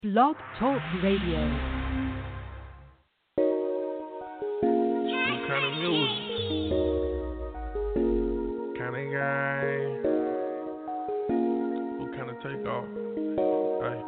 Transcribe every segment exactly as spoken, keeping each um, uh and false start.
Blog Talk Radio. What kind of music? Kind of guy? What kind of takeoff? Hey,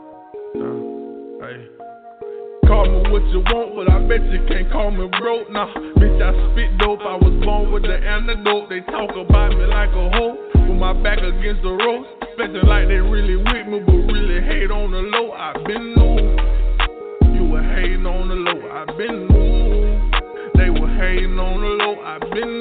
uh, hey. Call me what you want, but I bet you can't call me broke. Nah, bitch, I spit dope. I was born with the antidote. They talk about me like a hoe with my back against the ropes. Expecting like they really with me, but really hate on the low. I been new. You were hating on the low. I been new. They were hating on the low. I been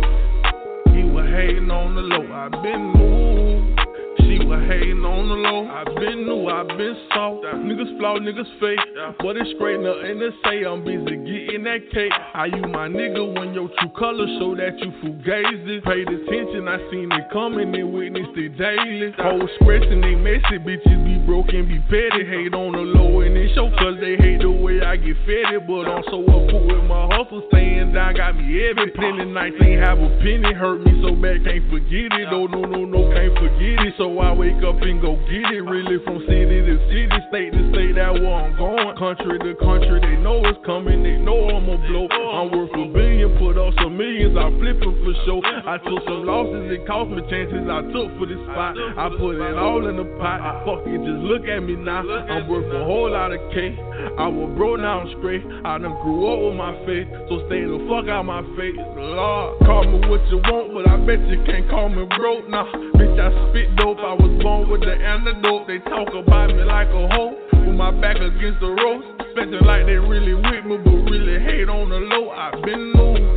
new. He was hating on the low. I been new. She was hating on the low. I been new. I been soft. Niggas flaw, niggas fake. But it's straight nothing to say. I'm busy getting that cake. Are you my nigga when your true colors show that you fugazi? Paid attention, I seen it coming and witnessed it daily. Hoes scratching, they messy, bitches be broken, be petty. Hate on the low and it show cause they hate the way I get fed. But I'm so up with my hustle, staying down, got me heavy. Plenty nights ain't have a penny, hurt me so bad, can't forget it. Oh no, no, no, can't forget it. So I wake up and go get it. Really from city to city, state to state, that where I'm going. Country to country, they know it's coming, they know I'ma blow. I'm worth a billion, put up some millions, I flip it for sure. I took some losses, it cost me chances I took for this spot. I put it all in the pot, fuck it, just look at me now. I'm worth a whole lot of cake. I was broke, now I'm straight. I done grew up with my faith, so stay the fuck out my face. Lord, call me what you want, but I bet you can't call me broke. Nah, bitch, I spit dope, I was born with the antidote. They talk about me like a hoe with my back against the ropes. Expecting like they really with me, but really hate on the low. I been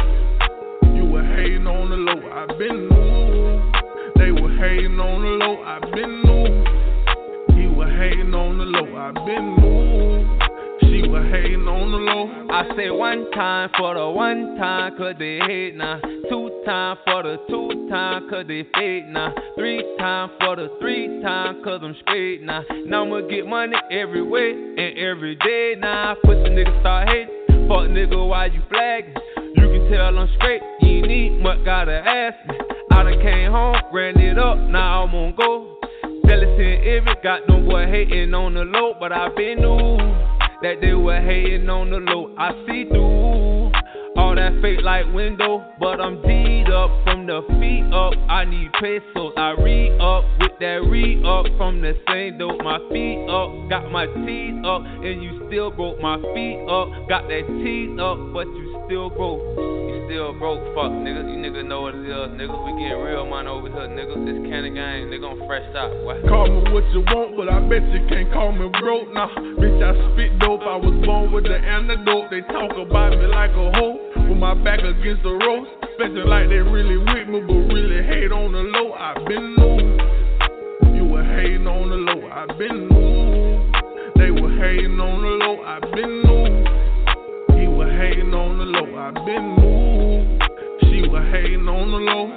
new. You were hating on the low. I been new. They were hating on the low. I been new. He was hating on the low. I been new. She was hating on the low. I say one time for the one time, cause they hate now. Two time for the two time, cause they fake now. Three time for the three time, cause I'm straight now. Now I'ma get money every way and every day now. Pussy nigga start hating. Fuck nigga, why you flagging? You can tell I'm straight, you ain't need much, gotta ask me. I done came home, ran it up, now I'm on go. Jealousy and envy, got them boy hating on the low, but I been new that they were hating on the low. I see through all that fake like window, but I'm D'd up from the feet up. I need pesos, I re-up with that re-up from the same dope. My feet up, got my teeth up, and you still broke. My feet up, got that teeth up, but you still broke. You still broke, fuck niggas. You niggas know what it is, niggas. We getting real money over here, niggas. This Cannon gang, nigga on fresh top. What? Call me what you want, but I bet you can't call me broke. Nah, bitch, I spit dope. I was born with the antidote. They talk about me like a hoe with my back against the ropes. Expecting like they really with me, but really hate on the low. I been new. You were hating on the low. I been new. They were hating on the low. I been new. He was hating on the low. I been new. She was hating on the low.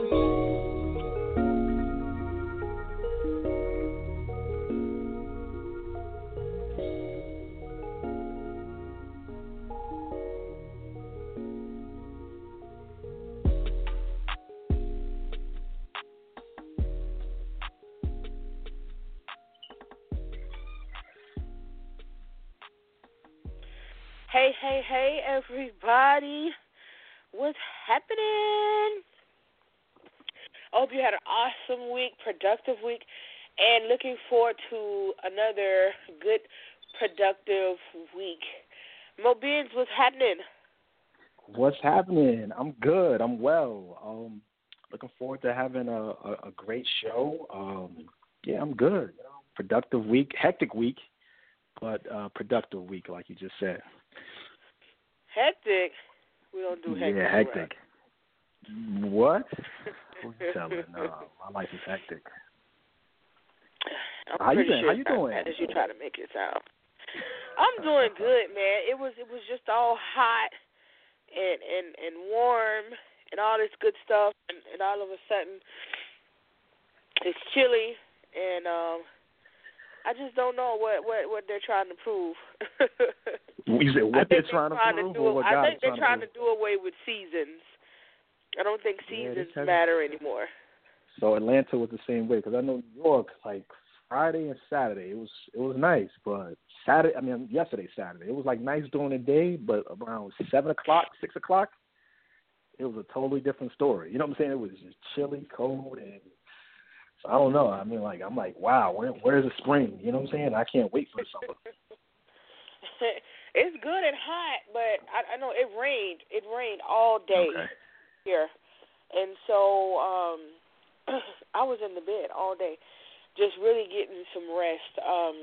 Hey, hey, hey, everybody. What's happening? I hope you had an awesome week, productive week, and looking forward to another good, productive week. Mo Beans, what's happening? What's happening? I'm good. I'm well. Um, looking forward to having a, a, a great show. Um, yeah, I'm good. Productive week, hectic week, but uh, productive week, like you just said. Hectic? We don't do hectic. Yeah, hectic. Around. What? Who you telling? No, my life is hectic. I'm How you been? sure How you doing? As you try to make it sound. I'm doing good, man. It was it was just all hot and and, and warm and all this good stuff, and, and all of a sudden it's chilly, and um, I just don't know what, what, what they're trying to prove. You said what they're trying to trying prove, to do, or what I God think is they're trying to, to do away with seasons. I don't think seasons yeah, matter anymore. So Atlanta was the same way, because I know New York, like Friday and Saturday, it was it was nice, but Saturday. I mean, yesterday Saturday. It was like nice during the day, but around seven o'clock, six o'clock, it was a totally different story. You know what I'm saying? It was just chilly, cold, and so I don't know. I mean, like I'm like, wow, where where's the spring? You know what I'm saying? I can't wait for the summer. It's good and hot, but I, I know it rained. It rained all day Okay. here, and so um, I was in the bed all day, just really getting some rest. Um,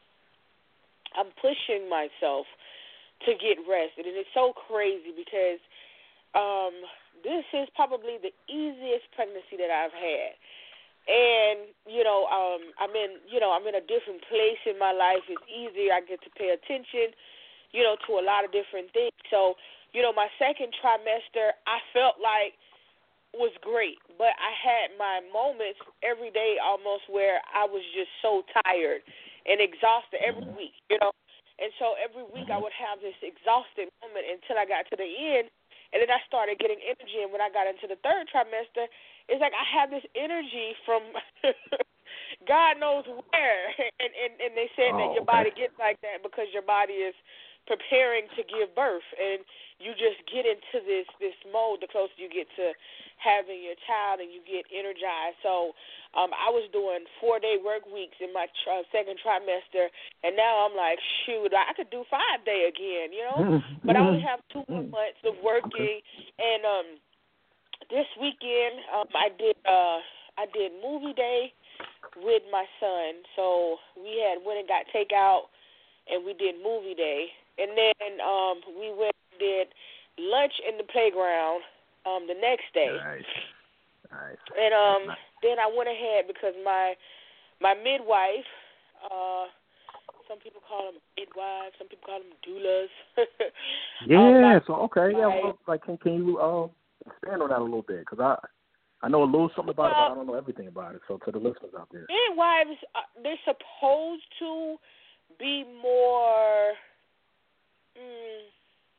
I'm pushing myself to get rest, and it's so crazy because um, this is probably the easiest pregnancy that I've had. And, you know, um, I'm in, you know, I'm in a different place in my life. It's easier. I get to pay attention, you know, to a lot of different things. So, you know, my second trimester, I felt like was great. But I had my moments every day almost where I was just so tired and exhausted every week, you know. And so every week I would have this exhausted moment until I got to the end. And then I started getting energy. And when I got into the third trimester, it's like I have this energy from God knows where. And, and, and they said oh, that your okay. body gets like that because your body is preparing to give birth. And you just get into this, this mode the closer you get to having your child and you get energized. So um, I was doing four-day work weeks in my tr- second trimester, and now I'm like, shoot, I could do five-day again, you know? But I only have two more months of working, and um, this weekend um, I did uh, I did movie day with my son. So we had went and got takeout, and we did movie day, and then um, we went and did lunch in the playground um, the next day. Nice. Nice. And um, nice. then I went ahead because my my midwife, uh, some people call them midwives, some people call them doulas. Yeah. um, so okay. Yeah. Well, like, can can you uh, expand on that a little bit? Because I I know a little something about well, it, but I don't know everything about it. So to the listeners out there, midwives, uh, they're supposed to be more. Mm,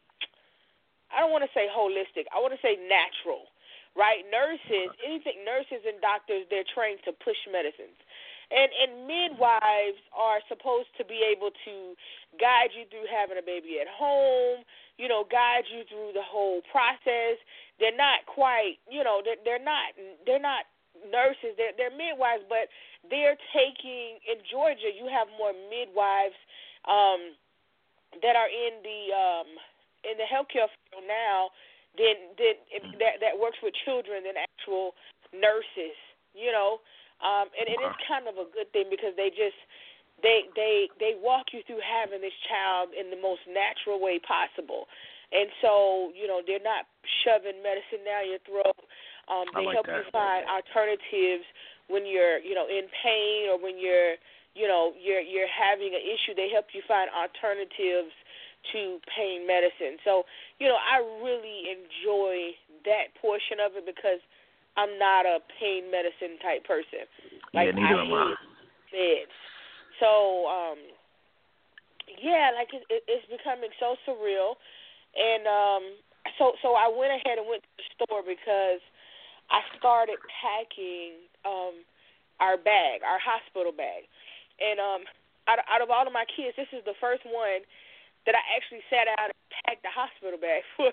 I don't want to say holistic. I want to say natural, right? Nurses, anything, nurses and doctors, they're trained to push medicines. And and midwives are supposed to be able to guide you through having a baby at home, you know, guide you through the whole process. They're not quite, you know, they're, they're not they're not nurses. They're, they're midwives, but they're taking, in Georgia, you have more midwives um, that are in the um, in the healthcare field now than, than that that works with children than actual nurses, you know. Um, and, and it's kind of a good thing because they just they they they walk you through having this child in the most natural way possible. And so, you know, they're not shoving medicine down your throat. Um, they like help that. you find alternatives when you're, you know, in pain or when you're, you know, you're you're having an issue. They help you find alternatives to pain medicine. So, you know, I really enjoy that portion of it because I'm not a pain medicine type person. Like, yeah, neither I am I. hate meds. So, um, yeah, like it, it, it's becoming so surreal. And um, so so I went ahead and went to the store because I started packing um, our bag, our hospital bag. And um, out, out of all of my kids, this is the first one that I actually sat out and packed the hospital bag for.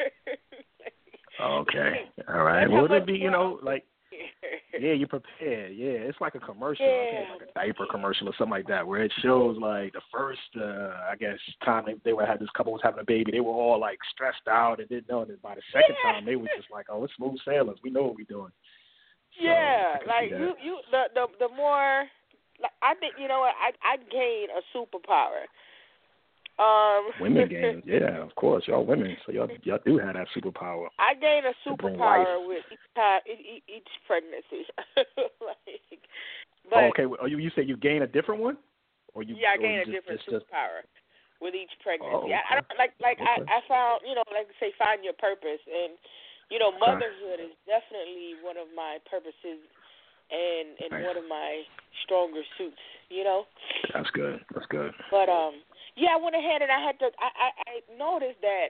Okay. All right. Well, it'll be, you know, like, yeah, you're prepared. Yeah, it's like a commercial. Yeah. I think it's like a diaper commercial or something like that, where it shows like the first, uh, I guess, time they, they were had this couple was having a baby, they were all like stressed out and didn't know. And by the second Yeah. time, they were just like, oh, it's smooth sailors. We know what we're doing. So, yeah, I like you, you, the the the more, like, I think you know what, I I gain a superpower. Um, women gain, yeah, of course, y'all women, so y'all y'all do have that superpower. I gain a bring life. superpower with each time, each, each pregnancy. like, but oh, okay, well, you you say you gain a different one, or you? yeah, I or gain you a just, different just, just, superpower with each pregnancy. Oh, okay. I, I don't like like okay. I, I found you know like say find your purpose, and you know Okay. motherhood is definitely one of my purposes and and nice. one of my stronger suits. You know. That's good. That's good. But um. Yeah, I went ahead and I had to. I, I, I noticed that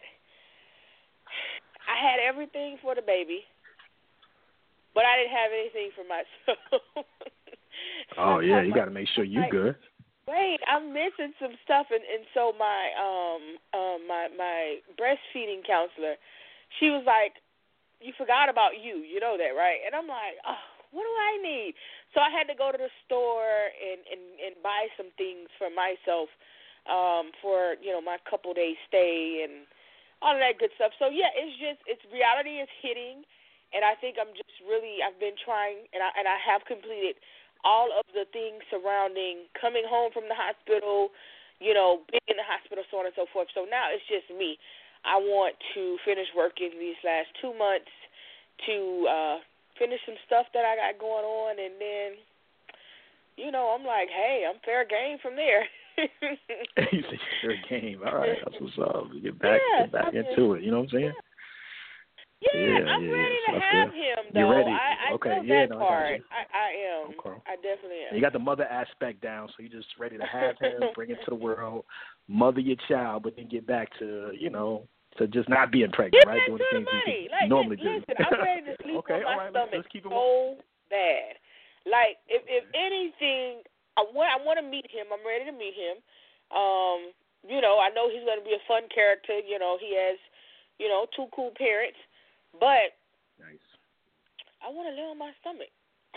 I had everything for the baby, but I didn't have anything for myself. Oh yeah, you got to make sure you're like, good. Wait, I'm missing some stuff, and, and so my um um my my breastfeeding counselor, she was like, "You forgot about you, you know that, right?" And I'm like, "Oh, what do I need?" So I had to go to the store and and, and buy some things for myself, um, for you know my couple days stay and all of that good stuff. So yeah, it's just it's reality is hitting, and I think I'm just really I've been trying, and I and I have completed all of the things surrounding coming home from the hospital, you know, being in the hospital, so on and so forth. So now it's just me. I want to finish working these last two months to uh, finish some stuff that I got going on, and then, you know, I'm like, hey, I'm fair game from there. You say fair game. All right, that's what's up. Get back, yeah, get back I mean, into it. You know what I'm saying? Yeah, yeah I'm yeah, ready yeah. to So have good. him, You're though. ready. I, I okay, know yeah, that no, part. I, got you. I, I am. Okay. I definitely am. And you got the mother aspect down, so you're just ready to have him, bring him to the world, mother your child, but then get back to, you know, to just not being pregnant, Get right? back Doing to the the things money. you Like, normally listen, do. I'm ready to sleep okay, on my all right, stomach let's, let's keep it so bad. Like, if if anything, I want I want to meet him. I'm ready to meet him. Um, you know, I know he's going to be a fun character. You know, he has, you know, two cool parents, but nice. I want to lay on my stomach.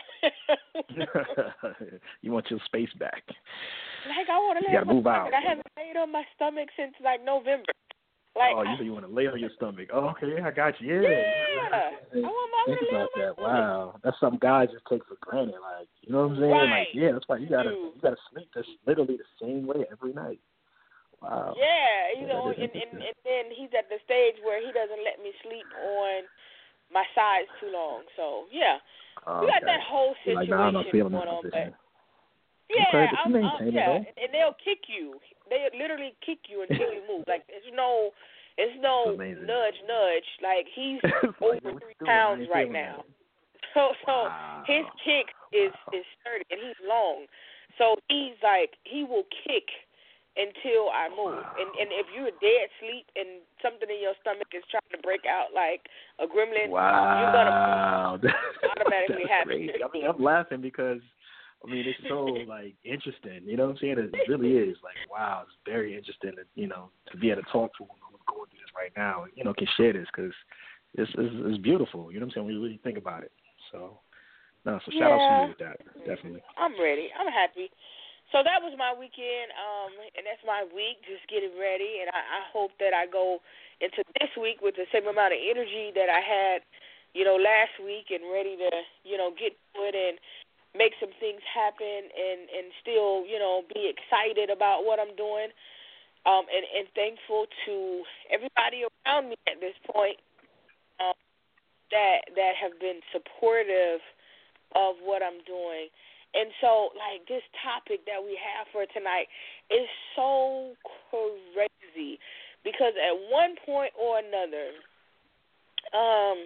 You want your space back. Like, I want to lay you on gotta my move stomach. out. I haven't laid on my stomach since, like, November. Like, oh, you I, say you want to lay on your stomach. Oh, okay, I got you. Yeah. Yeah. I want my Think about that. stomach. Wow. That's something guys just take for granted. Like, you know what I'm saying? Right. Like, yeah, that's why you gotta Dude. you gotta sleep this literally the same way every night. Wow. Yeah, you yeah, know, and, and, and then he's at the stage where he doesn't let me sleep on my sides too long. So, yeah. Oh, We got okay. that whole You're situation like, nah, I'm not feeling going this on. position. But yeah, okay, but you I'm, I'm, maintain yeah, it, though. and they'll kick you. They literally kick you until you move. Like, there's no, it's no nudge, nudge. Like, he's like, over three doing? pounds right now. That. So, so wow. his kick is wow. is sturdy, and he's long. So he's like, he will kick until I move. Wow. And and if you're dead asleep and something in your stomach is trying to break out like a gremlin, wow. you're gonna automatically That's happen. crazy. I mean, I'm laughing because I mean it's so like interesting. You know what I'm saying? It really is like wow. It's very interesting. To, you know, to be able to talk to him who's going through this right now. And, you know, can share this because it's, it's it's beautiful. You know what I'm saying? When you really think about it. So no, so shout yeah. out to you with that. Definitely. I'm ready. I'm happy. So that was my weekend, um, and that's my week, just getting ready. And I, I hope that I go into this week with the same amount of energy that I had, you know, last week and ready to, you know, get to it and make some things happen and, and still, you know, be excited about what I'm doing um, and, and thankful to everybody around me at this point um, that that have been supportive of what I'm doing. And so, like, this topic that we have for tonight is so crazy because at one point or another, um,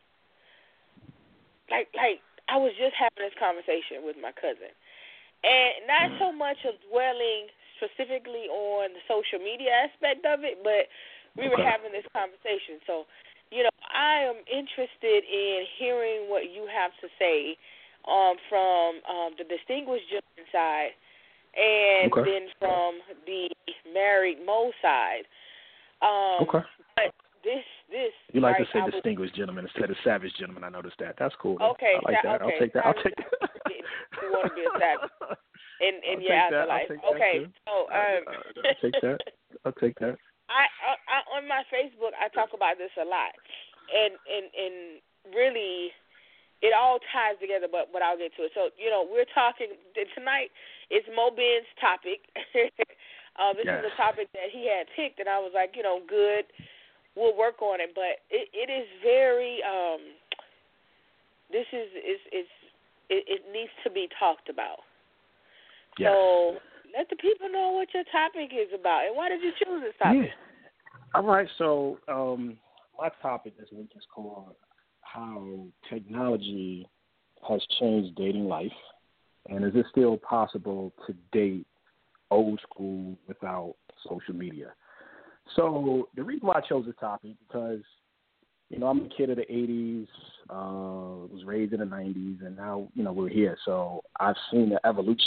like, like I was just having this conversation with my cousin, and not so much of dwelling specifically on the social media aspect of it, but we were having this conversation. So, you know, I am interested in hearing what you have to say Um, from um, the distinguished gentleman side, and okay. then from the married Mo side. Um, okay. But this, this. You like right, to say I distinguished was, gentleman instead of savage gentleman. I noticed that. That's cool. Okay. I like that. Okay. I'll take that. I'll take that. You want to be a savage in, in I'll your take afterlife. That. I'll Okay. take that So um, uh, I'll take that. I'll take that. I, I on my Facebook I talk about this a lot, and and and really. It all ties together, but, but I'll get to it. So, you know, we're talking tonight. It's Mo Ben's topic. uh, this yes. is a topic that he had picked, and I was like, you know, good. We'll work on it. But it, it is very. Um, this is is is it, it needs to be talked about. Yes. So let the people know what your topic is about, and why did you choose this topic? Yeah. All right. So um, my topic this week is called how technology has changed dating life, and is it still possible to date old school without social media? So the reason why I chose this topic because, you know, I'm a kid of the eighties, uh, was raised in the nineties, and now, you know, we're here. So I've seen the evolution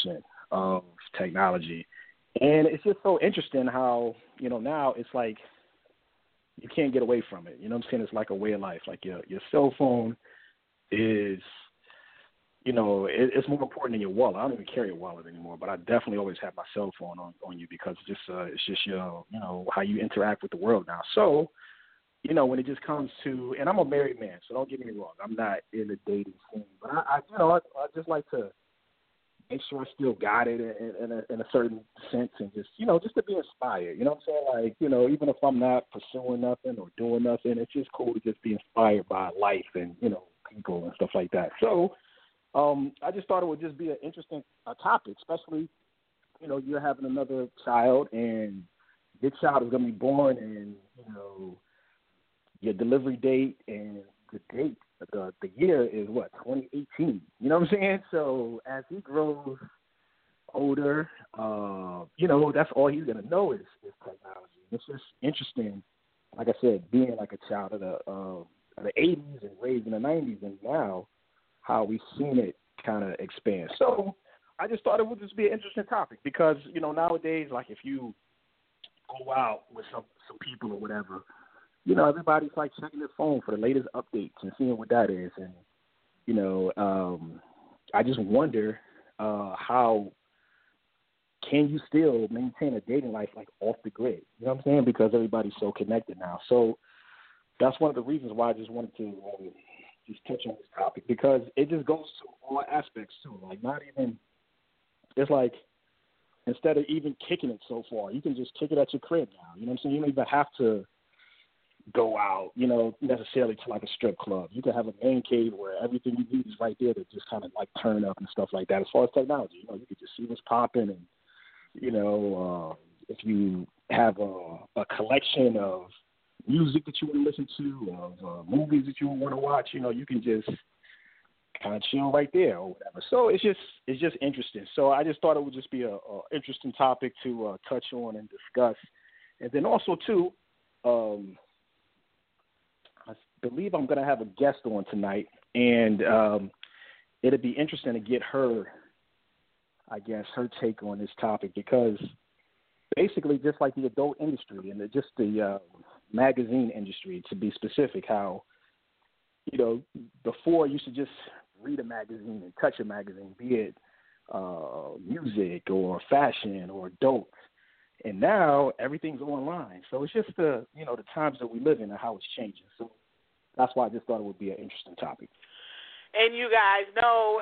of technology. And it's just so interesting how, you know, now it's like you can't get away from it. You know what I'm saying? It's like a way of life. Like your your cell phone is, you know, it, it's more important than your wallet. I don't even carry a wallet anymore, but I definitely always have my cell phone on, on you because it's just, uh, it's just your, you know, how you interact with the world now. So, you know, when it just comes to, and I'm a married man, so don't get me wrong. I'm not in the dating scene, but I, I you know, I, I just like to make sure I still got it in, in, a, in a certain sense and just, you know, just to be inspired. You know what I'm saying? Like, you know, even if I'm not pursuing nothing or doing nothing, it's just cool to just be inspired by life and, you know, people and stuff like that. So um, I just thought it would just be an interesting uh, topic, especially, you know, you're having another child and your child is going to be born and, you know, your delivery date and the date, the the year is what, twenty eighteen. You know what I'm saying? So as he grows older, uh, you know, that's all he's gonna know is, is technology. It's just interesting, like I said, being like a child of the uh, of the eighties and raised in the nineties, and now how we've seen it kind of expand. So I just thought it would just be an interesting topic because, you know, nowadays, like if you go out with some some people or whatever, you know, everybody's like checking their phone for the latest updates and seeing what that is. And, you know, um, I just wonder uh, how can you still maintain a dating life like off the grid? You know what I'm saying? Because everybody's so connected now. So that's one of the reasons why I just wanted to um, just touch on this topic because it just goes to all aspects too. Like not even, it's like instead of even kicking it so far, you can just kick it at your crib now. You know what I'm saying? You don't even have to go out, you know, necessarily to like a strip club. You can have a man cave where everything you need is right there to just kind of like turn up and stuff like that. As far as technology, you know, you can just see what's popping, and you know, uh, if you have a, a collection of music that you want to listen to, of uh, movies that you want to watch, you know, you can just kind of chill right there or whatever. So it's just it's just interesting. So I just thought it would just be a, a interesting topic to uh, touch on and discuss, and then also too. Um, I believe I'm going to have a guest on tonight, and um, it'll be interesting to get her, I guess, her take on this topic because basically just like the adult industry and the, just the uh, magazine industry, to be specific, how, you know, before you should just read a magazine and touch a magazine, be it uh, music or fashion or adult. And now everything's online. So it's just the, you know, the times that we live in and how it's changing. So that's why I just thought it would be an interesting topic. And you guys know,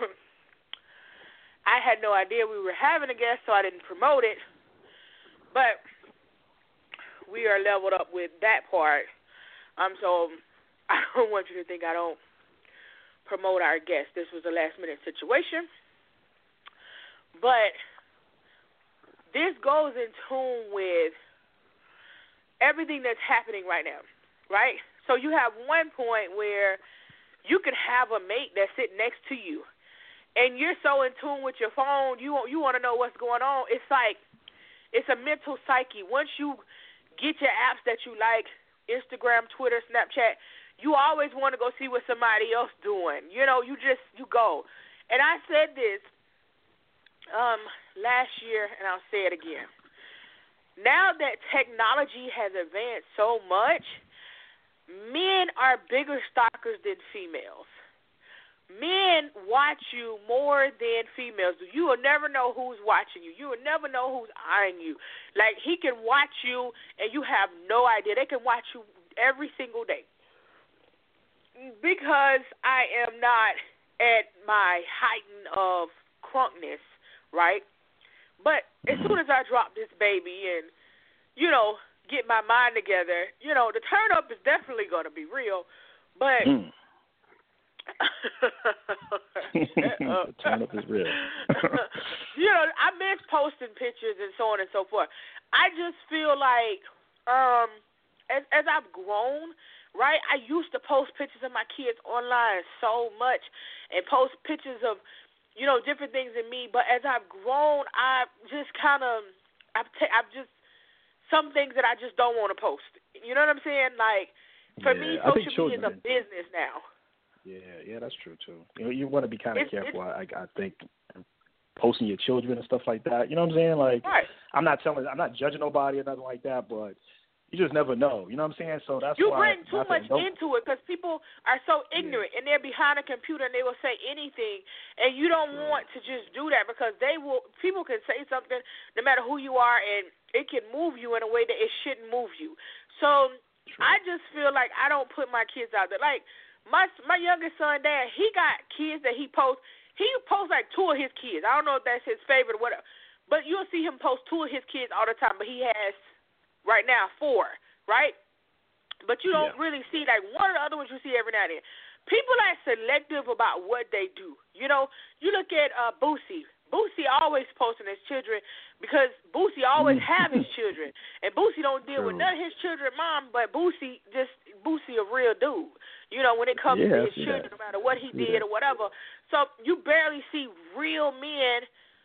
I had no idea we were having a guest, so I didn't promote it. But we are leveled up with that part. Um, so I don't want you to think I don't promote our guest. This was a last-minute situation. But this goes in tune with everything that's happening right now, right? So you have one point where you could have a mate that's sitting next to you, and you're so in tune with your phone, you you want to know what's going on. It's like it's a mental psyche. Once you get your apps that you like, Instagram, Twitter, Snapchat, you always want to go see what somebody else doing. You know, you just you go. And I said this um, last year, and I'll say it again. Now that technology has advanced so much, men are bigger stalkers than females. Men watch you more than females do. You will never know who's watching you. You will never know who's eyeing you. Like, he can watch you, and you have no idea. They can watch you every single day. Because I am not at my heighten of crunkness, right? But as soon as I drop this baby and, you know, get my mind together, you know, the turn up is definitely going to be real. But mm. the turn up is real. You know, I miss posting pictures and so on and so forth. I just feel like um, as as I've grown, right, I used to post pictures of my kids online so much and post pictures of, you know, different things in me. But as I've grown, I've just kind of, I've, ta- I've just, some things that I just don't want to post. You know what I'm saying? Like, for yeah, me, social media is a business now. Yeah, yeah, that's true, too. You know, you want to be kind of it's, careful, it's, I, I think. posting your children and stuff like that. You know what I'm saying? Like, right. I'm not telling, I'm not judging nobody or nothing like that, but you just never know. You know what I'm saying? So that's you why. bring too much into it because people are so ignorant yeah. and they're behind a computer and they will say anything, and you don't True. want to just do that because they will. People can say something no matter who you are, and it can move you in a way that it shouldn't move you. So True. I just feel like I don't put my kids out there. Like my my youngest son, Dad, he got kids that he posts. He posts like two of his kids. I don't know if that's his favorite or whatever, but you'll see him post two of his kids all the time. But he has. Right now, four, right? But you don't yeah. really see, like, one of the other ones you see every now and then. People are selective about what they do. You know, you look at uh, Boosie. Boosie always posting his children because Boosie always have his children. And Boosie don't deal True. with none of his children, mom, but Boosie, just, Boosie a real dude. You know, when it comes yeah, to his children, that. no matter what he yeah. did or whatever. So you barely see real men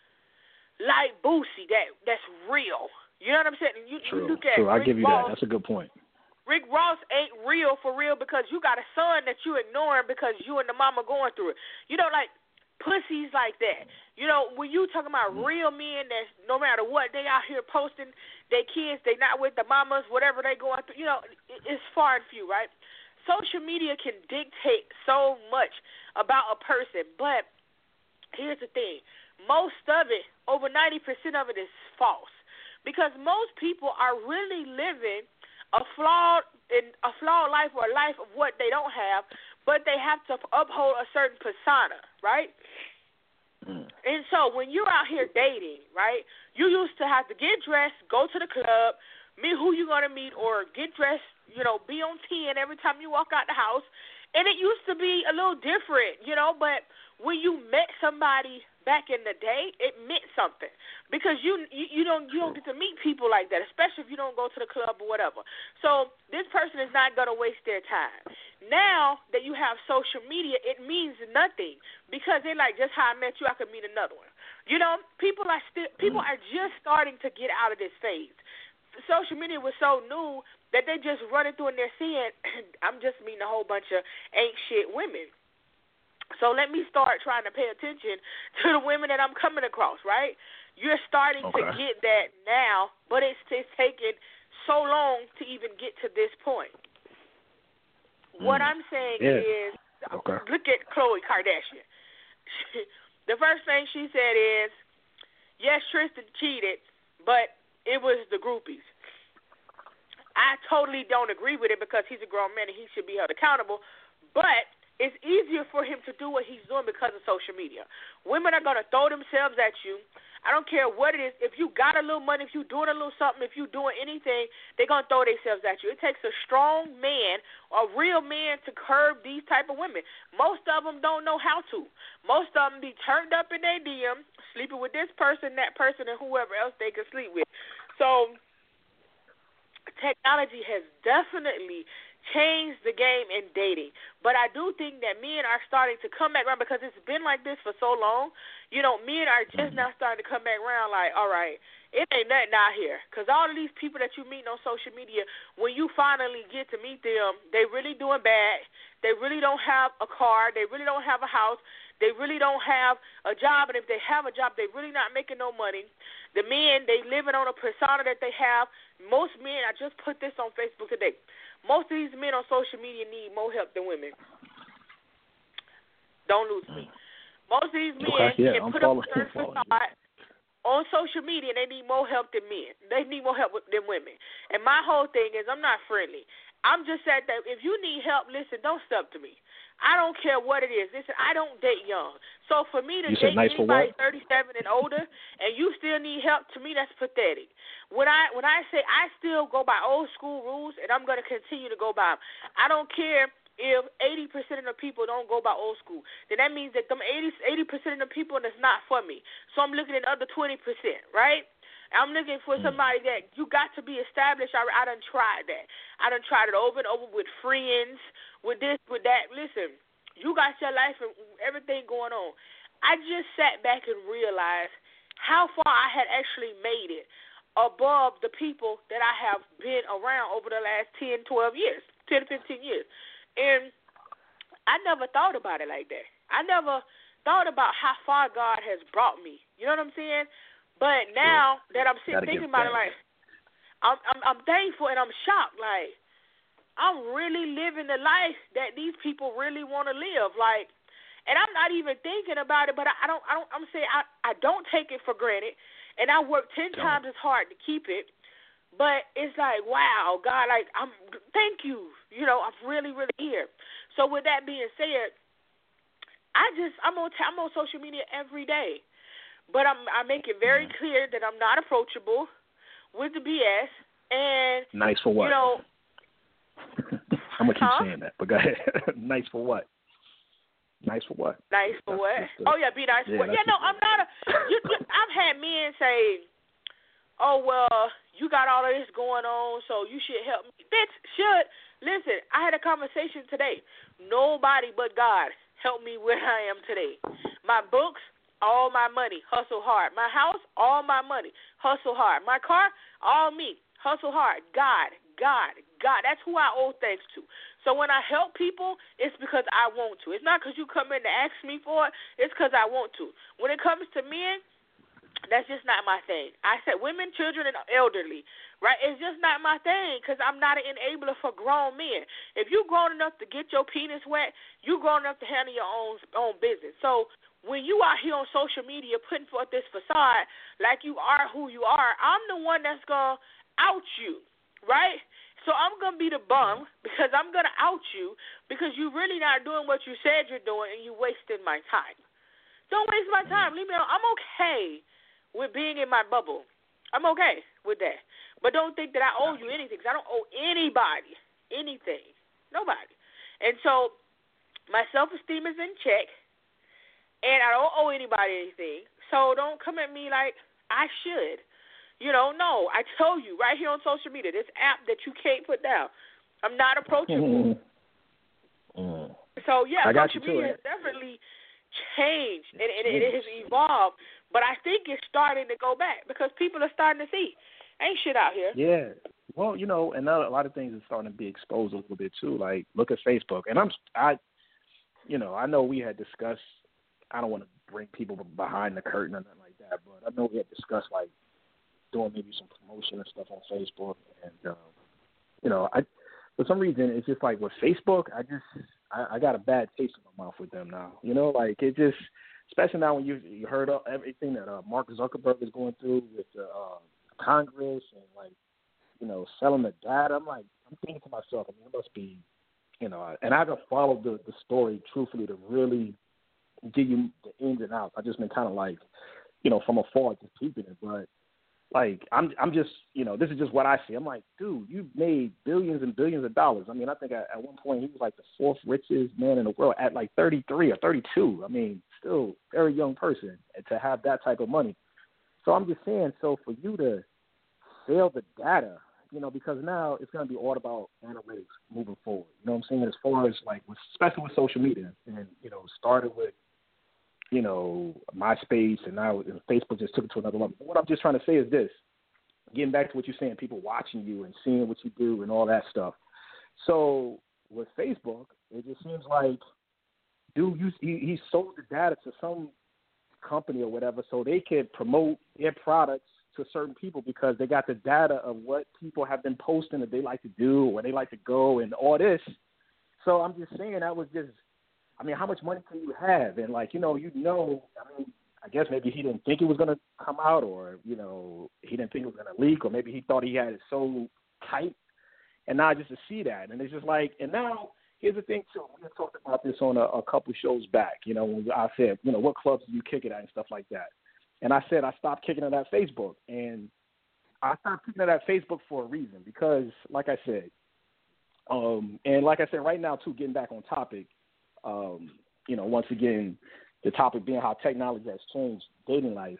like Boosie that that's real. You know what I'm saying? You, True. you look at True. I Rick give you Ross, that. That's a good point. Rick Ross ain't real for real because you got a son that you ignoring because you and the mama going through it. You know, like pussies like that. You know, when you talking about mm-hmm. real men that no matter what, they out here posting their kids, they not with the mamas, whatever they going through. You know, it, it's far and few, right? Social media can dictate so much about a person, but here's the thing. Most of it, over ninety percent of it is false. Because most people are really living a flawed in a flawed life or a life of what they don't have, but they have to uphold a certain persona, right? Mm. And so when you're out here dating, right, you used to have to get dressed, go to the club, meet who you're going to meet, or get dressed, you know, be on ten every time you walk out the house. And it used to be a little different, you know, but when you met somebody back in the day, it meant something because you, you you don't you don't get to meet people like that, especially if you don't go to the club or whatever. So this person is not going to waste their time. Now that you have social media, it means nothing because they're like, just how I met you, I could meet another one. You know, people are still people are just starting to get out of this phase. Social media was so new that they just running through and they're seeing, I'm just meeting a whole bunch of ain't shit women. So let me start trying to pay attention to the women that I'm coming across, right? You're starting okay. to get that now, but it's, it's taken so long to even get to this point. Mm. What I'm saying yeah. is, okay. look at Khloe Kardashian. The first thing she said is, yes, Tristan cheated, but it was the groupies. I totally don't agree with it because he's a grown man and he should be held accountable, but it's easier for him to do what he's doing because of social media. Women are going to throw themselves at you. I don't care what it is. If you got a little money, if you're doing a little something, if you're doing anything, they're going to throw themselves at you. It takes a strong man, a real man, to curb these type of women. Most of them don't know how to. Most of them be turned up in their D M, sleeping with this person, that person, and whoever else they can sleep with. So technology has definitely changed the game in dating. But I do think that men are starting to come back around because it's been like this for so long. You know, men are just now starting to come back around like, all right, it ain't nothing out here. Because all of these people that you meet on social media, when you finally get to meet them, they really doing bad. They really don't have a car. They really don't have a house. They really don't have a job. And if they have a job, they really not making no money. The men, they living on a persona that they have. Most men, I just put this on Facebook today, most of these men on social media need more help than women. Don't lose me. Most of these men okay, yeah, can I'm put up a following, certain facade on social media, and they need more help than men. They need more help than women. And my whole thing is I'm not friendly. I'm just saying that if you need help, listen, don't step to me. I don't care what it is. Listen, I don't date young. So for me to you date nice anybody thirty-seven and older and you still need help, to me that's pathetic. When I when I say I still go by old school rules and I'm going to continue to go by them. I don't care if eighty percent of the people don't go by old school. Then that means that them eighty percent of the people that's not for me. So I'm looking at the other twenty percent, right? I'm looking for somebody that you got to be established. I, I done tried that. I done tried it over and over with friends, with this, with that. Listen, you got your life and everything going on. I just sat back and realized how far I had actually made it above the people that I have been around over the last ten, twelve years, ten, fifteen years. And I never thought about it like that. I never thought about how far God has brought me. You know what I'm saying? But now that I'm sitting thinking about it, like, I'm, I'm I'm thankful and I'm shocked. Like, I'm really living the life that these people really want to live. Like, and I'm not even thinking about it, but I, I don't I don't I'm saying I, I don't take it for granted, and I work ten don't. times as hard to keep it. But it's like, wow, God, like, I'm thank you. You know, I'm really really here. So with that being said, I just I'm on I'm on social media every day. But I'm, I make it very clear that I'm not approachable with the B S. And nice for what? You know, I'm gonna keep huh? saying that, but go ahead. Nice for what? Nice for what? Nice for that's what? The, oh yeah, be nice yeah, for what? Yeah, no, I'm not a. You, you, I've had men say, "Oh well, you got all of this going on, so you should help me." Bitch, should listen. I had a conversation today. Nobody but God helped me where I am today. My books. All my money, hustle hard. My house, all my money, hustle hard. My car, all me, hustle hard. God, God, God. That's who I owe thanks to. So when I help people, it's because I want to. It's not because you come in to ask me for it. It's because I want to. When it comes to men, that's just not my thing. I said women, children, and elderly, right? It's just not my thing because I'm not an enabler for grown men. If you're grown enough to get your penis wet, you're grown enough to handle your own own business. So when you out here on social media putting forth this facade like you are who you are, I'm the one that's going to out you, right? So I'm going to be the bum because I'm going to out you because you're really not doing what you said you're doing and you're wasting my time. Don't waste my time. Leave me alone. I'm okay with being in my bubble. I'm okay with that. But don't think that I owe you anything because I don't owe anybody anything. Nobody. And so my self-esteem is in check. And I don't owe anybody anything, so don't come at me like I should. You know, no, I tell you right here on social media, this app that you can't put down, I'm not approachable. Mm. So, yeah, I got social you media too, has definitely changed, and, and it has evolved, but I think it's starting to go back because people are starting to see, ain't shit out here. Yeah. Well, you know, and a lot of things are starting to be exposed a little bit too. Like, look at Facebook. And I'm, I, you know, I know we had discussed, I don't want to bring people behind the curtain or nothing like that, but I know we had discussed, like, doing maybe some promotion and stuff on Facebook. And, um, you know, I for some reason, it's just like with Facebook, I just, I, I got a bad taste in my mouth with them now. You know, like, it just, especially now when you you heard of everything that uh, Mark Zuckerberg is going through with the uh, Congress and, like, you know, selling the data. I'm like, I'm thinking to myself, I mean, it must be, you know, and I haven't followed the, the story truthfully to really give you the ins and outs. I've just been kind of like, you know, from afar just keeping it. But, like, I'm I'm just, you know, this is just what I see. I'm like, dude, you made billions and billions of dollars. I mean, I think at, at one point he was like the fourth richest man in the world at like thirty-three or thirty-two. I mean, still a very young person to have that type of money. So I'm just saying, so for you to sell the data, you know, because now it's going to be all about analytics moving forward. You know what I'm saying? As far as, like, with, especially with social media and, you know, started with, you know, MySpace, and now and Facebook just took it to another level. But what I'm just trying to say is this, getting back to what you're saying, people watching you and seeing what you do and all that stuff. So with Facebook, it just seems like, dude, you, he, he sold the data to some company or whatever so they could promote their products to certain people because they got the data of what people have been posting that they like to do, where they like to go and all this. So I'm just saying that was just, I mean, how much money can you have? And, like, you know, you know, I mean, I guess maybe he didn't think it was going to come out, or, you know, he didn't think it was going to leak, or maybe he thought he had it so tight. And now just to see that, and it's just like, and now here's the thing, too. We had talked about this on a, a couple shows back, you know, when I said, you know, what clubs do you kick it at and stuff like that. And I said I stopped kicking it at Facebook. And I stopped kicking it at Facebook for a reason because, like I said, um, and like I said, right now, too, getting back on topic, Um, you know, once again, the topic being how technology has changed dating life.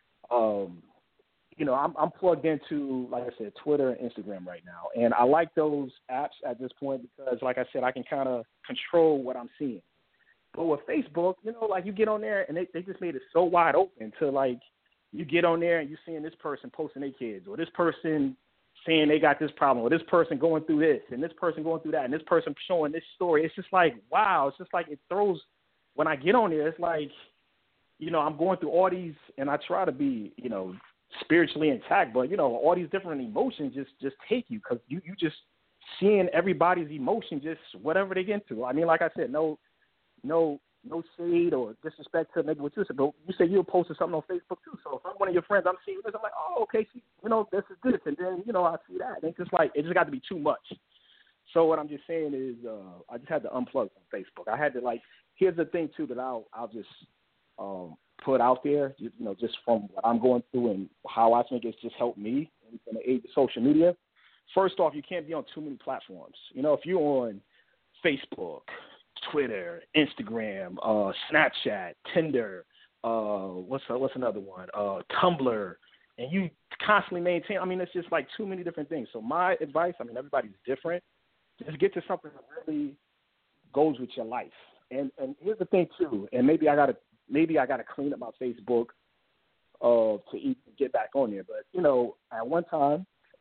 Um, you know, I'm, I'm plugged into, like I said, Twitter and Instagram right now. And I like those apps at this point because, like I said, I can kind of control what I'm seeing. But with Facebook, you know, like you get on there and they, they just made it so wide open to, like, you get on there and you're seeing this person posting their kids, or this person saying they got this problem, or this person going through this, and this person going through that, and this person showing this story. It's just like, wow. It's just like it throws when I get on there, it's like, you know, I'm going through all these, and I try to be, you know, spiritually intact, but, you know, all these different emotions just, just take you because you, you just seeing everybody's emotion, just whatever they get into. I mean, like I said, no, no, no shade or disrespect to maybe what you said, but you say you're posting something on Facebook too. So if I'm one of your friends, I'm seeing this, I'm like, oh, okay, see, you know, this is this, and then, you know, I see that. And it's just like, it just got to be too much. So what I'm just saying is, uh, I just had to unplug from Facebook. I had to, like, here's the thing too that I'll I'll just um, put out there, you know, just from what I'm going through and how I think it's just helped me in the age of social media. First off, you can't be on too many platforms. You know, if you're on Facebook, Twitter, Instagram, uh, Snapchat, Tinder, uh, what's what's another one? Uh, Tumblr, and you constantly maintain. I mean, it's just like too many different things. So my advice, I mean, everybody's different. Just get to something that really goes with your life. And and here's the thing too. And maybe I gotta maybe I gotta clean up my Facebook uh, to even get back on there. But you know, at one time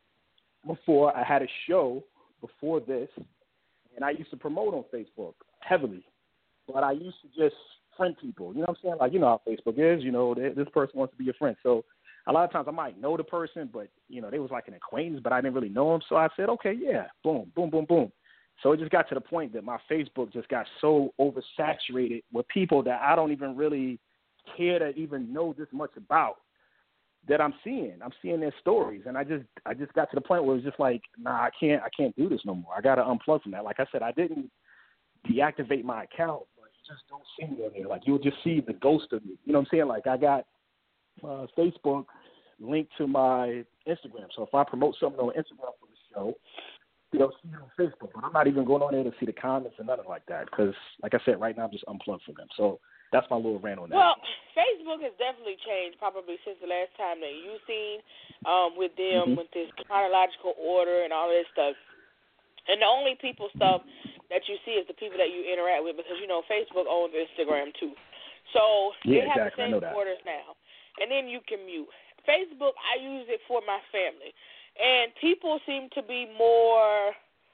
before I had a show before this, and I used to promote on Facebook heavily. But I used to just friend people. You know what I'm saying? Like, you know how Facebook is. You know, this person wants to be your friend. So a lot of times I might know the person, but, you know, they was like an acquaintance, but I didn't really know them. So I said, okay, yeah, boom, boom, boom, boom. So it just got to the point that my Facebook just got so oversaturated with people that I don't even really care to even know this much about that I'm seeing. I'm seeing their stories. And I just I just got to the point where it's just like, nah, I can't I can't do this no more. I got to unplug from that. Like I said, I didn't deactivate my account, but you just don't see me on there. Like, you'll just see the ghost of me. You know what I'm saying? Like, I got uh, Facebook linked to my Instagram. So if I promote something on Instagram for the show, they'll see it on Facebook. But I'm not even going on there to see the comments and nothing like that because, like I said, right now I'm just unplugged from them. So that's my little rant on that. Well, Facebook has definitely changed probably since the last time that you've seen um, with them, mm-hmm. with this chronological order and all this stuff. And the only people stuff that you see is the people that you interact with because, you know, Facebook owns Instagram too. So yeah, they have exactly. the same orders now. And then you can mute. Facebook, I use it for my family. And people seem to be more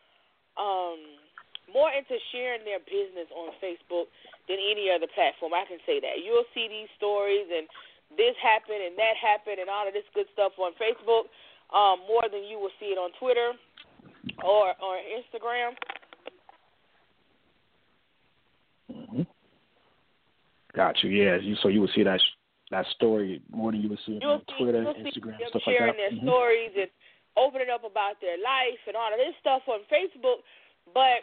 um, more into sharing their business on Facebook than any other platform. I can say that. You'll see these stories and this happened and that happened and all of this good stuff on Facebook um, more than you will see it on Twitter or or Instagram. Mm-hmm. Got you. Yeah. You, so you would see that that story more than you would see it on Twitter, you'll Instagram, see them stuff like that. Sharing their mm-hmm. stories and opening up about their life and all of this stuff on Facebook, but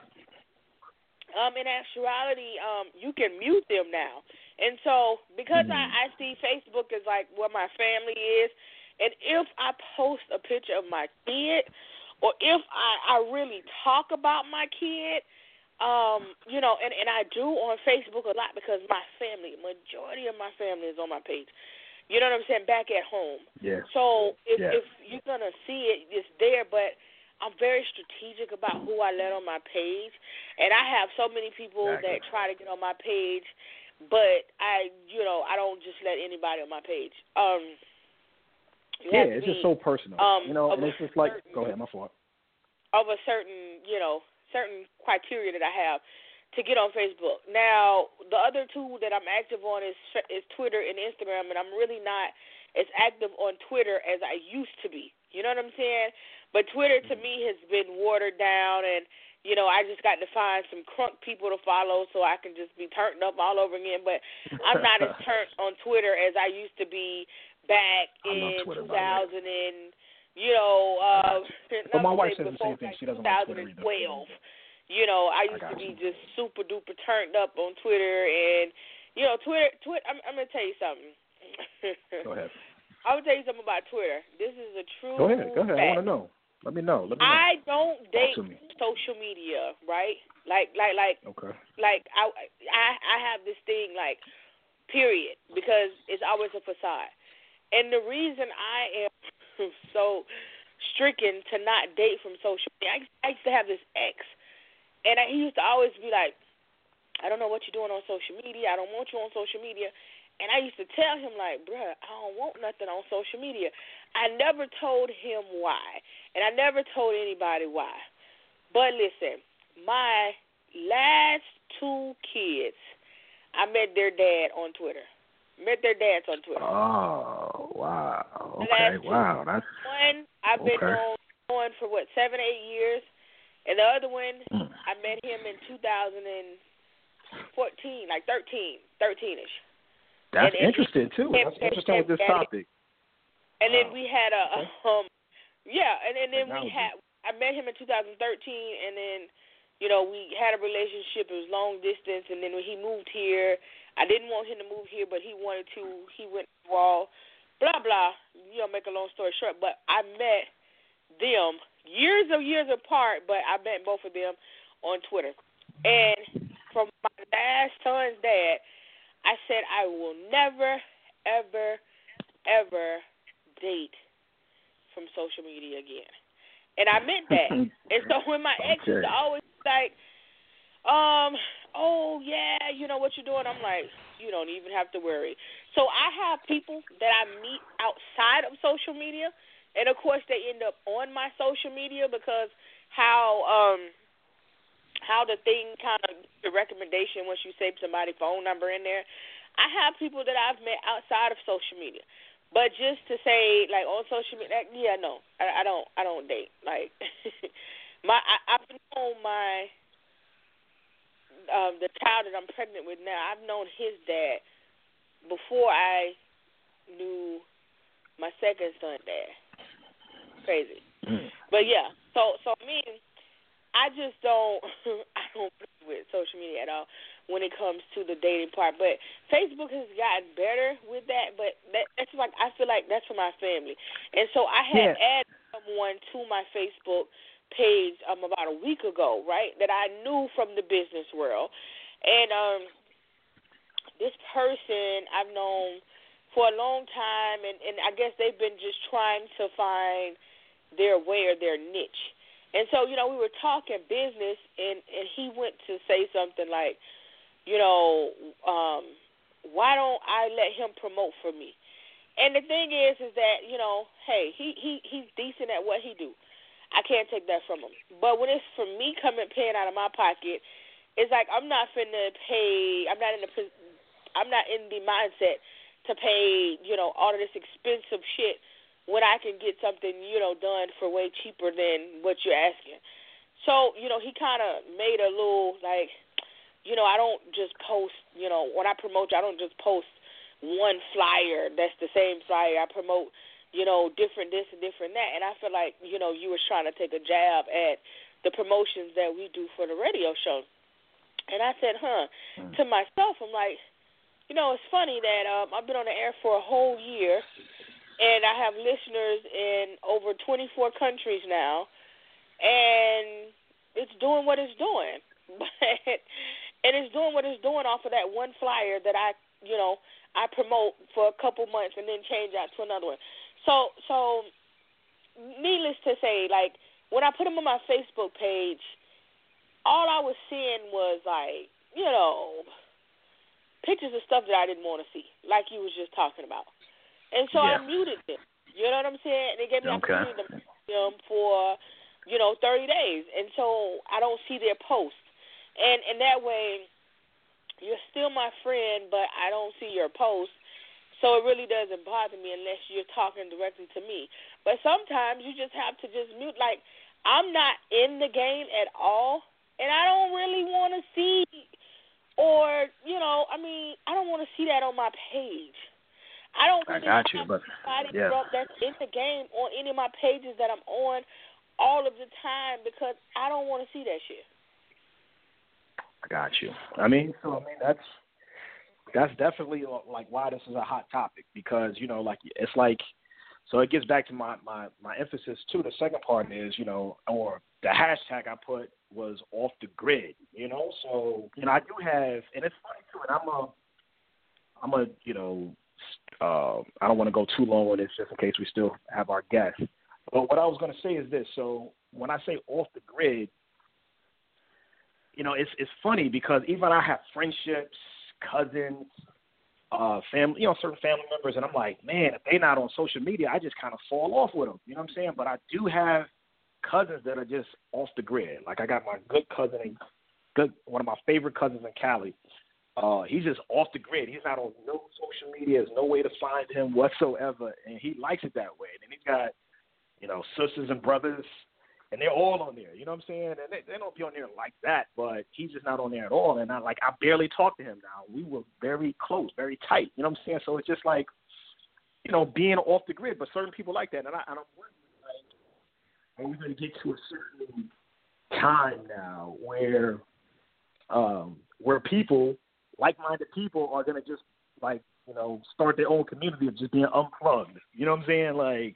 um, in actuality, um, you can mute them now. And so because mm-hmm. I, I see Facebook as like where my family is, and if I post a picture of my kid, or if I, I really talk about my kid, um, you know, and, and I do on Facebook a lot because my family, majority of my family is on my page. You know what I'm saying? Back at home. Yeah. So if, yeah. if you're going to see it, it's there, but I'm very strategic about who I let on my page. And I have so many people exactly. that try to get on my page, but I, you know, I don't just let anybody on my page. Um, yeah, it's just so personal. Um, you know, and it's just like, certain, go ahead, my fault. Of a certain, you know, certain criteria that I have to get on Facebook. Now, the other two that I'm active on is is Twitter and Instagram, and I'm really not as active on Twitter as I used to be. You know what I'm saying? But Twitter, to me, has been watered down, and, you know, I just got to find some crunk people to follow so I can just be turned up all over again. But I'm not as turned on Twitter as I used to be back in Twitter, two thousand and, you know, uh, but my wife says the same thing. She doesn't like Twitter either. You know, I used I to be you. just super duper turned up on Twitter, and you know, Twitter. Twitter. I'm, I'm gonna tell you something. Go ahead. I'm gonna tell you something about Twitter. This is a true. Go ahead. Go ahead. fact. I want to know. Let me know. Let me know. I don't date social media, right? Like, like, like. Okay. Like I, I, I have this thing, like, period, because it's always a facade, and the reason I am so stricken to not date from social media, I, I used to have this ex. And I, he used to always be like, I don't know what you're doing on social media. I don't want you on social media. And I used to tell him, like, bruh, I don't want nothing on social media. I never told him why. And I never told anybody why. But listen, my last two kids, I met their dad on Twitter. Met their dads on Twitter. Oh, wow. The Okay, last two. wow. That's One, I've been okay. on, on for, what, seven, eight years. And the other one, Mm. I met him in two thousand fourteen, like thirteen, thirteen-ish. That's and, and interesting, too. That's interesting with this topic. And wow. then we had a, okay. um, yeah, and, and then we Technology. had, I met him in two thousand thirteen, and then, you know, we had a relationship. It was long distance, and then when he moved here, I didn't want him to move here, but he wanted to. He went to Wall, blah, blah, you know, make a long story short. But I met them years of years apart, but I met both of them on Twitter. And from my last son's dad, I said I will never, ever, ever date from social media again. And I meant that. And so when my ex Okay. used to always be like, um, oh, yeah, you know what you're doing? I'm like, you don't even have to worry. So I have people that I meet outside of social media, and, of course, they end up on my social media because how um, how the thing kind of, the recommendation once you save somebody's phone number in there. I have people that I've met outside of social media. But just to say, like, on social media, yeah, no, I, I don't, I don't date. Like, my, I, I've known my, um, the child that I'm pregnant with now. I've known his dad before I knew my second son dad. Crazy, Mm. but yeah. So, so I mean, I just don't, I don't play with social media at all when it comes to the dating part. But Facebook has gotten better with that, but that, that's like, I feel like that's for my family. And so I had Yeah. added someone to my Facebook page um about a week ago, right, that I knew from the business world. And um this person I've known for a long time, and, and I guess they've been just trying to find their way or their niche. And so, you know, we were talking business, and, and he went to say something like, you know, um, why don't I let him promote for me? And the thing is, is that, you know, hey, he, he, he's decent at what he do. I can't take that from him. But when it's for me coming paying out of my pocket, it's like I'm not finna pay. I'm not in the. I'm not in the mindset to pay, you know, all of this expensive shit when I can get something, you know, done for way cheaper than what you're asking. So, you know, he kind of made a little like, you know, I don't just post, you know, when I promote you, I don't just post one flyer that's the same flyer. I promote, you know, different this and different that. And I feel like, you know, you were trying to take a jab at the promotions that we do for the radio show. And I said, huh, mm. to myself, I'm like, you know, it's funny that um, I've been on the air for a whole year, and I have listeners in over twenty-four countries now, and it's doing what it's doing. But and it's doing what it's doing off of that one flyer that I, you know, I promote for a couple months and then change out to another one. So, so needless to say, like, when I put them on my Facebook page, all I was seeing was, like, you know, pictures of stuff that I didn't want to see, like you was just talking about. And so yeah. I muted them. You know what I'm saying? They gave me okay. opportunity to mute them for, you know, thirty days. And so I don't see their posts. And, and that way, you're still my friend, but I don't see your post. So it really doesn't bother me unless you're talking directly to me. But sometimes you just have to just mute. Like, I'm not in the game at all, and I don't really want to see, or, you know, I mean, I don't want to see that on my page. I don't really I got have you, but, somebody yeah. that's in the game on any of my pages that I'm on all of the time because I don't want to see that shit. I got you. I mean, so I mean that's that's definitely like why this is a hot topic because you know, like it's like, so it gets back to my my my emphasis too. The second part is you know, or the hashtag I put was off the grid. You know, so you know I do have, and it's funny too. And I'm a I'm a you know, uh, I don't want to go too long on this just in case we still have our guests. But what I was going to say is this. So when I say off the grid. You know, it's it's funny because even I have friendships, cousins, uh, family, you know, certain family members, and I'm like, man, if they're not on social media, I just kind of fall off with them. You know what I'm saying? But I do have cousins that are just off the grid. Like I got my good cousin, and good one of my favorite cousins in Cali. Uh, he's just off the grid. He's not on no social media. There's no way to find him whatsoever, and he likes it that way. And then he's got, you know, sisters and brothers, and they're all on there. You know what I'm saying? And they, they don't be on there like that, but he's just not on there at all. And I like I barely talk to him now. We were very close, very tight. You know what I'm saying? So it's just like, you know, being off the grid. But certain people like that, and, I, and I'm wondering, like, are we going to get to a certain time now where, um, where people, like-minded people, are going to just like, you know, start their own community of just being unplugged. You know what I'm saying? Like,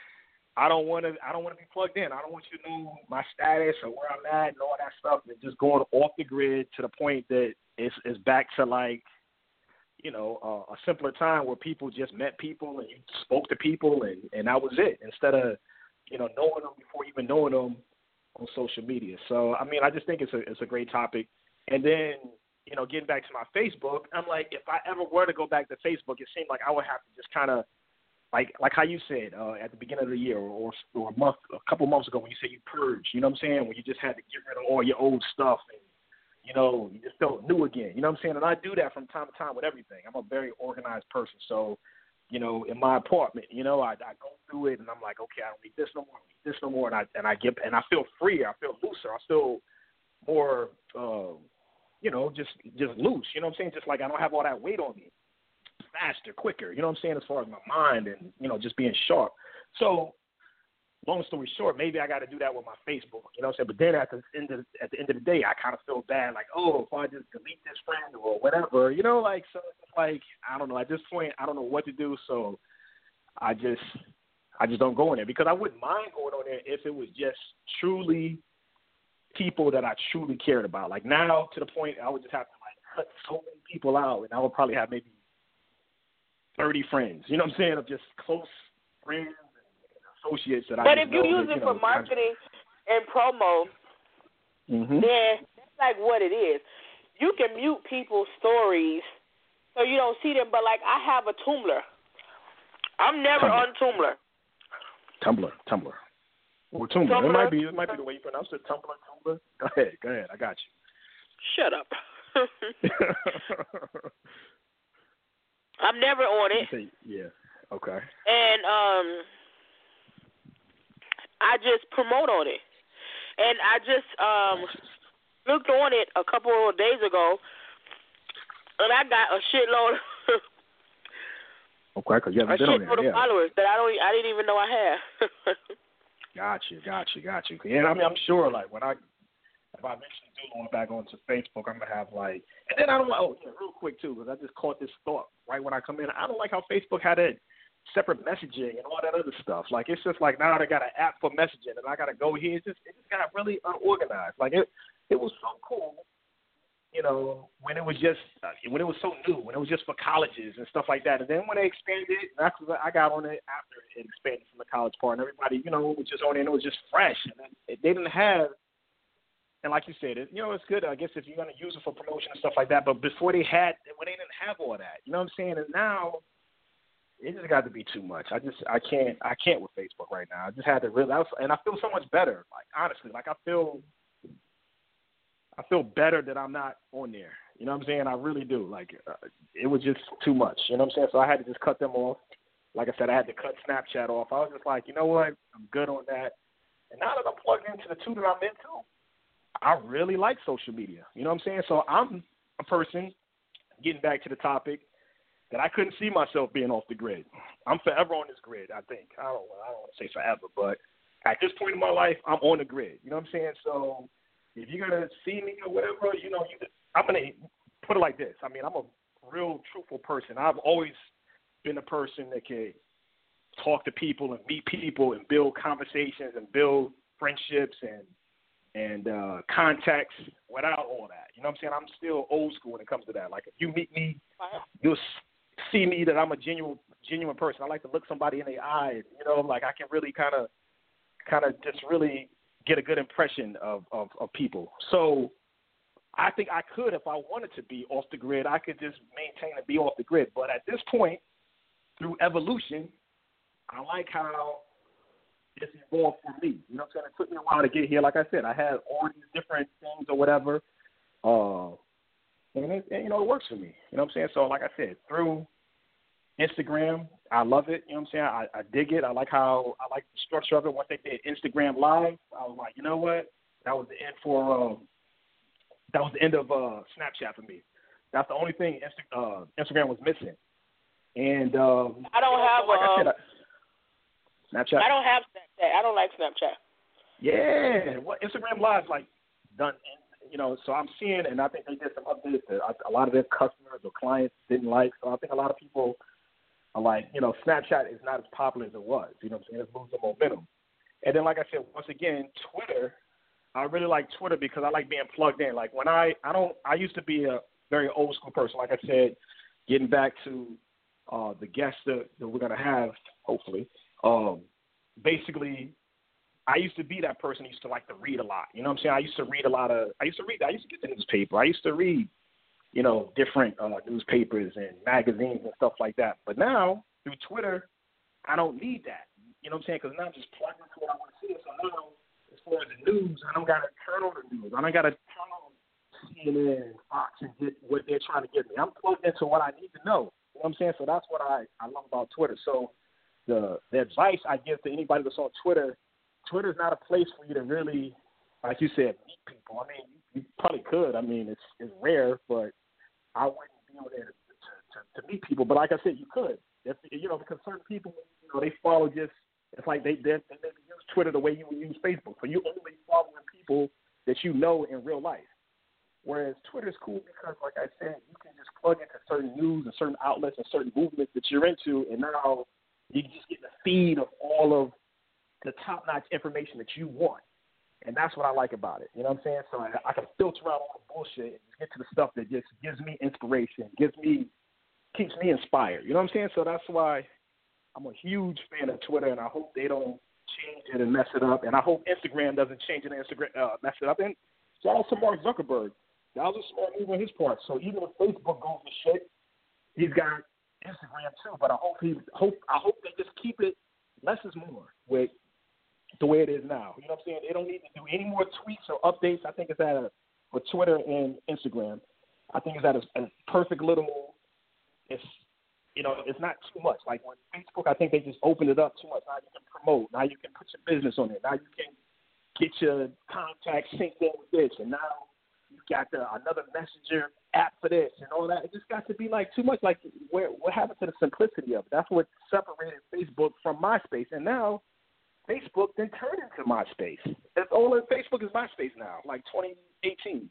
I don't want to. I don't want to be plugged in. I don't want you to know my status or where I'm at and all that stuff. And just going off the grid to the point that it's, it's back to like, you know, uh, a simpler time where people just met people and you spoke to people and, and that was it. Instead of, you know, knowing them before even knowing them on social media. So I mean, I just think it's a it's a great topic. And then, you know, getting back to my Facebook, I'm like, if I ever were to go back to Facebook, it seemed like I would have to just kind of. Like like how you said uh, at the beginning of the year or, or a month, a couple months ago when you said you purged, you know what I'm saying? When you just had to get rid of all your old stuff and, you know, you just felt new again. You know what I'm saying? And I do that from time to time with everything. I'm a very organized person. So, you know, in my apartment, you know, I, I go through it and I'm like, okay, I don't need this no more, I don't need this no more. And I, and I get, and I feel freer. I feel looser. I feel more, uh, you know, just, just loose. You know what I'm saying? Just like I don't have all that weight on me. Faster, quicker, you know what I'm saying, as far as my mind and, you know, just being sharp. So, long story short, maybe I got to do that with my Facebook, you know what I'm saying? But then at the end of, at the end of the day, I kind of feel bad, like, oh, if I just delete this friend or whatever, you know, like, so it's like, I don't know, at this point, I don't know what to do, so I just, I just don't go in there, because I wouldn't mind going on there if it was just truly people that I truly cared about. Like, now, to the point, I would just have to, like, cut so many people out, and I would probably have maybe thirty friends, you know what I'm saying, of just close friends and associates that but I if you know use that, it you know, for marketing and promo, mm-hmm. then that's like what it is. You can mute people's stories so you don't see them, but like I have a Tumblr. I'm never Tumblr. on Tumblr. Tumblr, Tumblr. Or Tumblr. Tumblr. It might be, it might be the way you pronounce it. Tumblr, Tumblr. Go ahead, go ahead. I got you. Shut up. I'm never on it. Yeah. Okay. And um, I just promote on it. And I just um looked on it a couple of days ago, and I got a shitload. Okay, because you haven't a been on there. shitload Yeah. of followers that I don't, I didn't even know I had. Got you, got you, got you. Yeah, I mean, I'm sure, like, when I, if I eventually do go back onto Facebook, I'm going to have, like, and then I don't, oh, yeah, real quick, too, because I just caught this thought right when I come in. I don't like how Facebook had that separate messaging and all that other stuff. Like, it's just like now they got an app for messaging, and I got to go here. It's just, it just got really unorganized. Like, it, it was so cool, you know, when it was just, uh, when it was so new, when it was just for colleges and stuff like that. And then when they expanded it, that's what I got on it after it expanded from the college part, and everybody, you know, was just on it, and it was just fresh. And it, they didn't have, and like you said, it, you know, it's good, I guess, if you're going to use it for promotion and stuff like that. But before they had, when they didn't have all that, you know what I'm saying? And now it just got to be too much. I just, I can't, I can't with Facebook right now. I just had to really, I was, and I feel so much better. Like, honestly, like I feel, I feel better that I'm not on there. You know what I'm saying? I really do. Like, uh, it was just too much. You know what I'm saying? So I had to just cut them off. Like I said, I had to cut Snapchat off. I was just like, you know what? I'm good on that. And now that I'm plugged into the two that I'm into, I really like social media. You know what I'm saying? So I'm a person, getting back to the topic, that I couldn't see myself being off the grid. I'm forever on this grid, I think. I don't, I don't want to say forever, but at this point in my life, I'm on the grid. You know what I'm saying? So if you're going to see me or whatever, you know, you, I'm going to put it like this. I mean, I'm a real truthful person. I've always been a person that can talk to people and meet people and build conversations and build friendships and and uh, contacts without all that. You know what I'm saying? I'm still old school when it comes to that. Like, if you meet me, you'll see me that I'm a genuine genuine person. I like to look somebody in the eye. You know, like I can really kind of kind of just really get a good impression of, of, of people. So I think I could, if I wanted to be off the grid, I could just maintain and be off the grid. But at this point, through evolution, I like how it's evolved for me. You know what I'm saying? It took me a while to get here. Like I said, I had all these different things or whatever. Uh, and, it, and you know, it works for me. You know what I'm saying? So, like I said, through Instagram, I love it. You know what I'm saying? I, I dig it. I like how I like the structure of it. Once they did Instagram Live, I was like, you know what? That was the end for um, that was the end of uh, Snapchat for me. That's the only thing Insta- uh, Instagram was missing. And um, I don't have like um, I said, I, Snapchat. I don't have Snapchat. I don't like Snapchat. Yeah, well, Instagram Live like done. You know, so I'm seeing, and I think they did some updates that a lot of their customers or clients didn't like. So I think a lot of people are like, you know, Snapchat is not as popular as it was. You know what I'm saying? It's losing momentum. And then, like I said, once again, Twitter. I really like Twitter because I like being plugged in. Like when I, I don't, I used to be a very old school person. Like I said, getting back to uh, the guests that, that we're gonna have, hopefully. Um, basically. I used to be that person who used to like to read a lot. You know what I'm saying? I used to read a lot of – I used to read – I used to get the newspaper. I used to read, you know, different uh, newspapers and magazines and stuff like that. But now, through Twitter, I don't need that. You know what I'm saying? Because now I'm just plugging into what I want to see. So now, as far as the news, I don't got to turn on the news. I don't got to turn on C N N and Fox and get what they're trying to get me. I'm plugged into what I need to know. You know what I'm saying? So that's what I, I love about Twitter. So the the advice I give to anybody that's on Twitter – Twitter's not a place for you to really, like you said, meet people. I mean, you, you probably could. I mean, it's it's rare, but I wouldn't be able to, to, to meet people. But like I said, you could. If, you know, because certain people, you know, they follow just, it's like they, they, they use Twitter the way you would use Facebook. So you only following people that you know in real life. Whereas Twitter's cool because, like I said, you can just plug into certain news and certain outlets and certain movements that you're into, and now you can just get the feed of all of the top-notch information that you want. And that's what I like about it. You know what I'm saying? So I, I can filter out all the bullshit and get to the stuff that just gives me inspiration, gives me, keeps me inspired. You know what I'm saying? So that's why I'm a huge fan of Twitter, and I hope they don't change it and mess it up. And I hope Instagram doesn't change it and Instagram uh, mess it up. And shout out to Mark Zuckerberg. That was a smart move on his part. So even if Facebook goes to shit, he's got Instagram too. But I hope he hope I hope they just keep it less is more with the way it is now. You know what I'm saying? They don't need to do any more tweets or updates. I think it's at a, for Twitter and Instagram. I think it's at a, a perfect little, it's, you know, it's not too much. Like with Facebook, I think they just opened it up too much. Now you can promote. Now you can put your business on it. Now you can get your contacts synced in with this. And now you got the, another messenger app for this and all that. It just got to be like too much. Like where, what happened to the simplicity of it? That's what separated Facebook from MySpace. And now Facebook then turned into MySpace. It's all in Facebook is MySpace now, like twenty eighteen.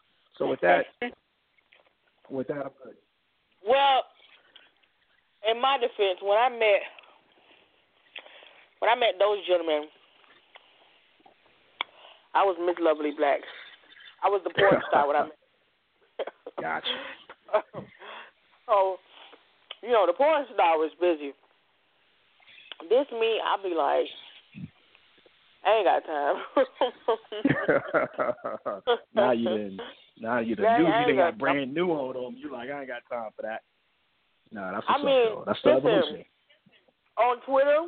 So with that, with that, I'm good. Well, in my defense, when I met when I met those gentlemen, I was Miss Lovely Black. I was the porn star when I met. Gotcha. So, you know, the porn star was busy. This me, I'll be like, I ain't got time. now you didn't. Now you done new. You done got brand new on them. You like, I ain't got time for that. No, nah, that's what's I mean, up, that's the listen, evolution. On Twitter,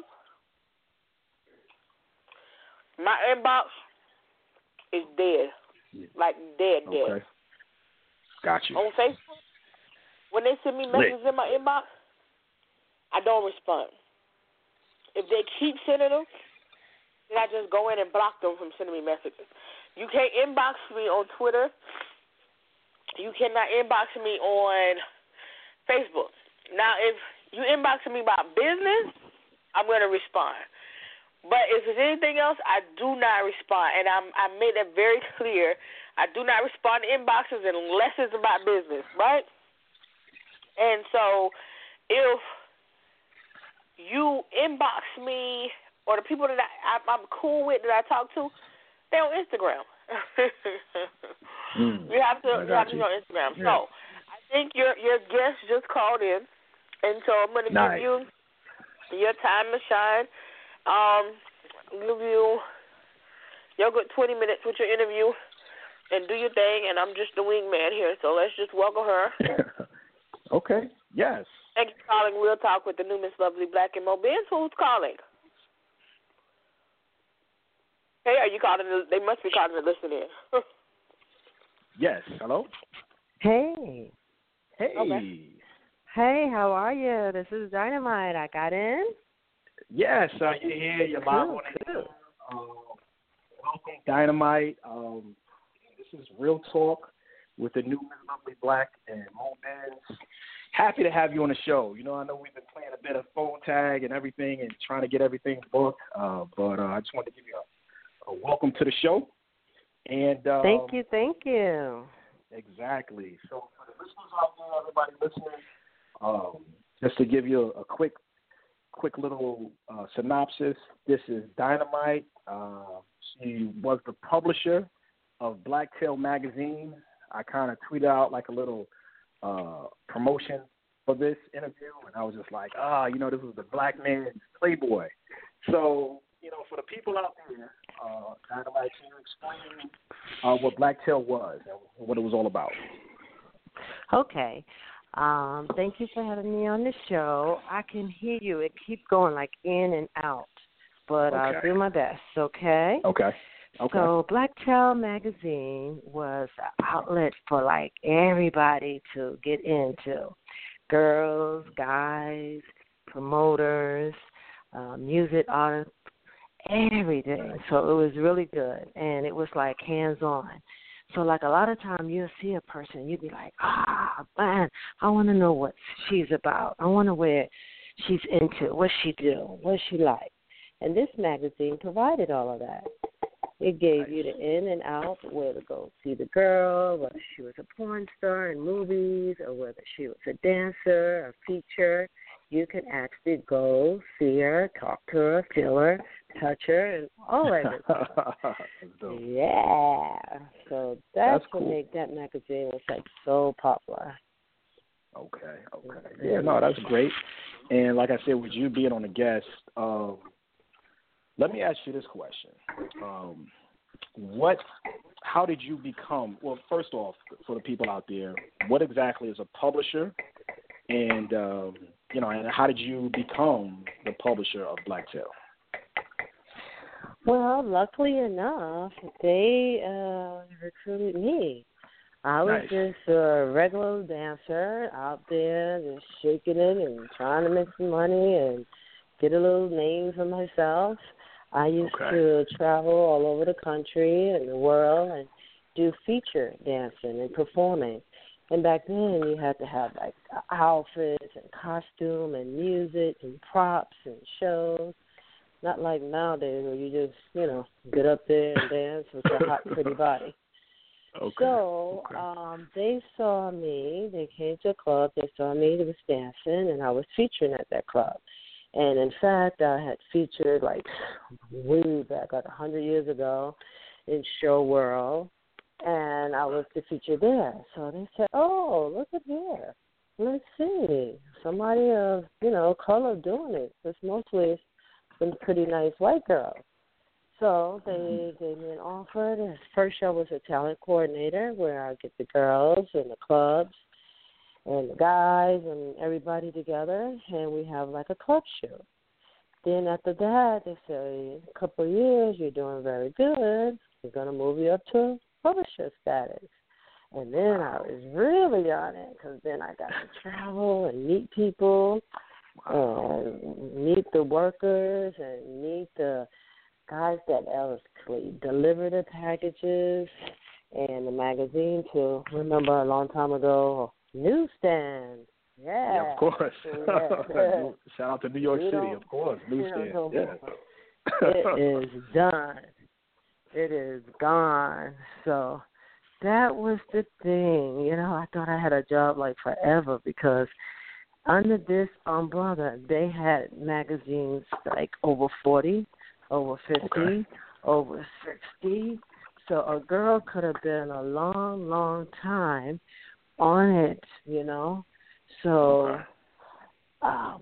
my inbox is dead. Yeah. Like dead, dead. Okay. Got you. On Facebook, when they send me messages Lit. in my inbox, I don't respond. If they keep sending them, then I just go in and block them from sending me messages. You can't inbox me on Twitter. You cannot inbox me on Facebook. Now, if you inbox me about business, I'm going to respond. But if it's anything else, I do not respond. And I'm, I made that very clear. I do not respond to inboxes unless it's about business, right? And so if you inbox me or the people that I, I'm cool with that I talk to, they're on Instagram. mm, you have to you have to you. be on Instagram. Yeah. So I think your your guest just called in, and so I'm going to nice. give you your time to shine. Um, give you your good twenty minutes with your interview and do your thing, and I'm just the wingman here, so let's just welcome her. Okay, yes. Thank you for calling Real Talk with the new Miss Lovely Black and Mo Benz. Who's calling? Hey, are you calling? They must be calling to listen in. Yes, hello? Hey. Hey. Okay. Hey, how are you? This is Dynamite. I got in? Yes, uh, you're here. You're live cool, on the cool. uh, welcome, Dynamite. Um, this is Real Talk with the new Miss Lovely Black and Mo Benz. Happy to have you on the show. You know, I know we've been playing a bit of phone tag and everything and trying to get everything booked, uh, but uh, I just wanted to give you a, a welcome to the show. And um, Thank you, thank you. Exactly. So for the listeners out there, everybody listening, um, just to give you a, a quick, quick little uh, synopsis. This is Dynamite. Uh, she was the publisher of Blacktail magazine. I kind of tweeted out like a little uh, promotion for this interview, and I was just like, ah, you know, this was the black man's Playboy. So, you know, for the people out there, uh, Dynamite, can you explain uh, what Blacktail was and what it was all about? Okay. Um, thank you for having me on the show. I can hear you. It keeps going like in and out, but Okay. I'll do my best, okay? Okay. Okay. So Blacktail magazine was an outlet for like everybody to get into. Girls, guys, promoters, uh, music artists, everything. So it was really good, and it was like hands-on. So like a lot of time you'll see a person, you'll be like, ah, man, I want to know what she's about. I want to know where she's into, what she do, what she like. And this magazine provided all of that. It gave you the in and out, where to go see the girl, whether she was a porn star in movies or whether she was a dancer, a feature. You can actually go see her, talk to her, feel her, touch her, and all everything. Yeah. So that's, that's what cool. made that magazine was like so popular. Okay, okay. Yeah, no, that's great. And like I said, with you being on the guest, um, let me ask you this question. Um, what, how did you become, well, first off, for the people out there, what exactly is a publisher? And, um, you know, and how did you become the publisher of Blacktail? Well, luckily enough, they uh, recruited me. I was Nice. just a regular dancer out there just shaking it and trying to make some money and get a little name for myself. I used Okay. to travel all over the country and the world and do feature dancing and performing. And back then you had to have like outfits and costume and music and props and shows. Not like nowadays where you just, you know, get up there and dance with your hot, pretty body. Okay. So okay. um, they saw me. They came to a club. They saw me. They was dancing, and I was featuring at that club. And, in fact, I had featured, like, way back, like one hundred years ago in Show World, and I was the feature there. So they said, oh, look at here. Let's see. Somebody of, you know, color doing it. It's mostly some pretty nice white girls. So they gave me an offer. The first show was a talent coordinator where I get the girls and the clubs and the guys and everybody together, and we have like a club show. Then after that, they say, a couple of years, you're doing very good. We're going to move you up to publisher status. And then I was really on it because then I got to travel and meet people and meet the workers and meet the guys that actually deliver the packages and the magazine to, remember a long time ago, newsstand. Yeah. Yeah, of course. Yeah. Shout out to New York You City, know, of course. Newsstand. you know, Yeah. It is done. It is gone. So that was the thing. You know, I thought I had a job like forever because under this umbrella, they had magazines like over forty, over fifty, Okay. over sixty. So a girl could have been a long, long time on it, you know. So, Okay. um,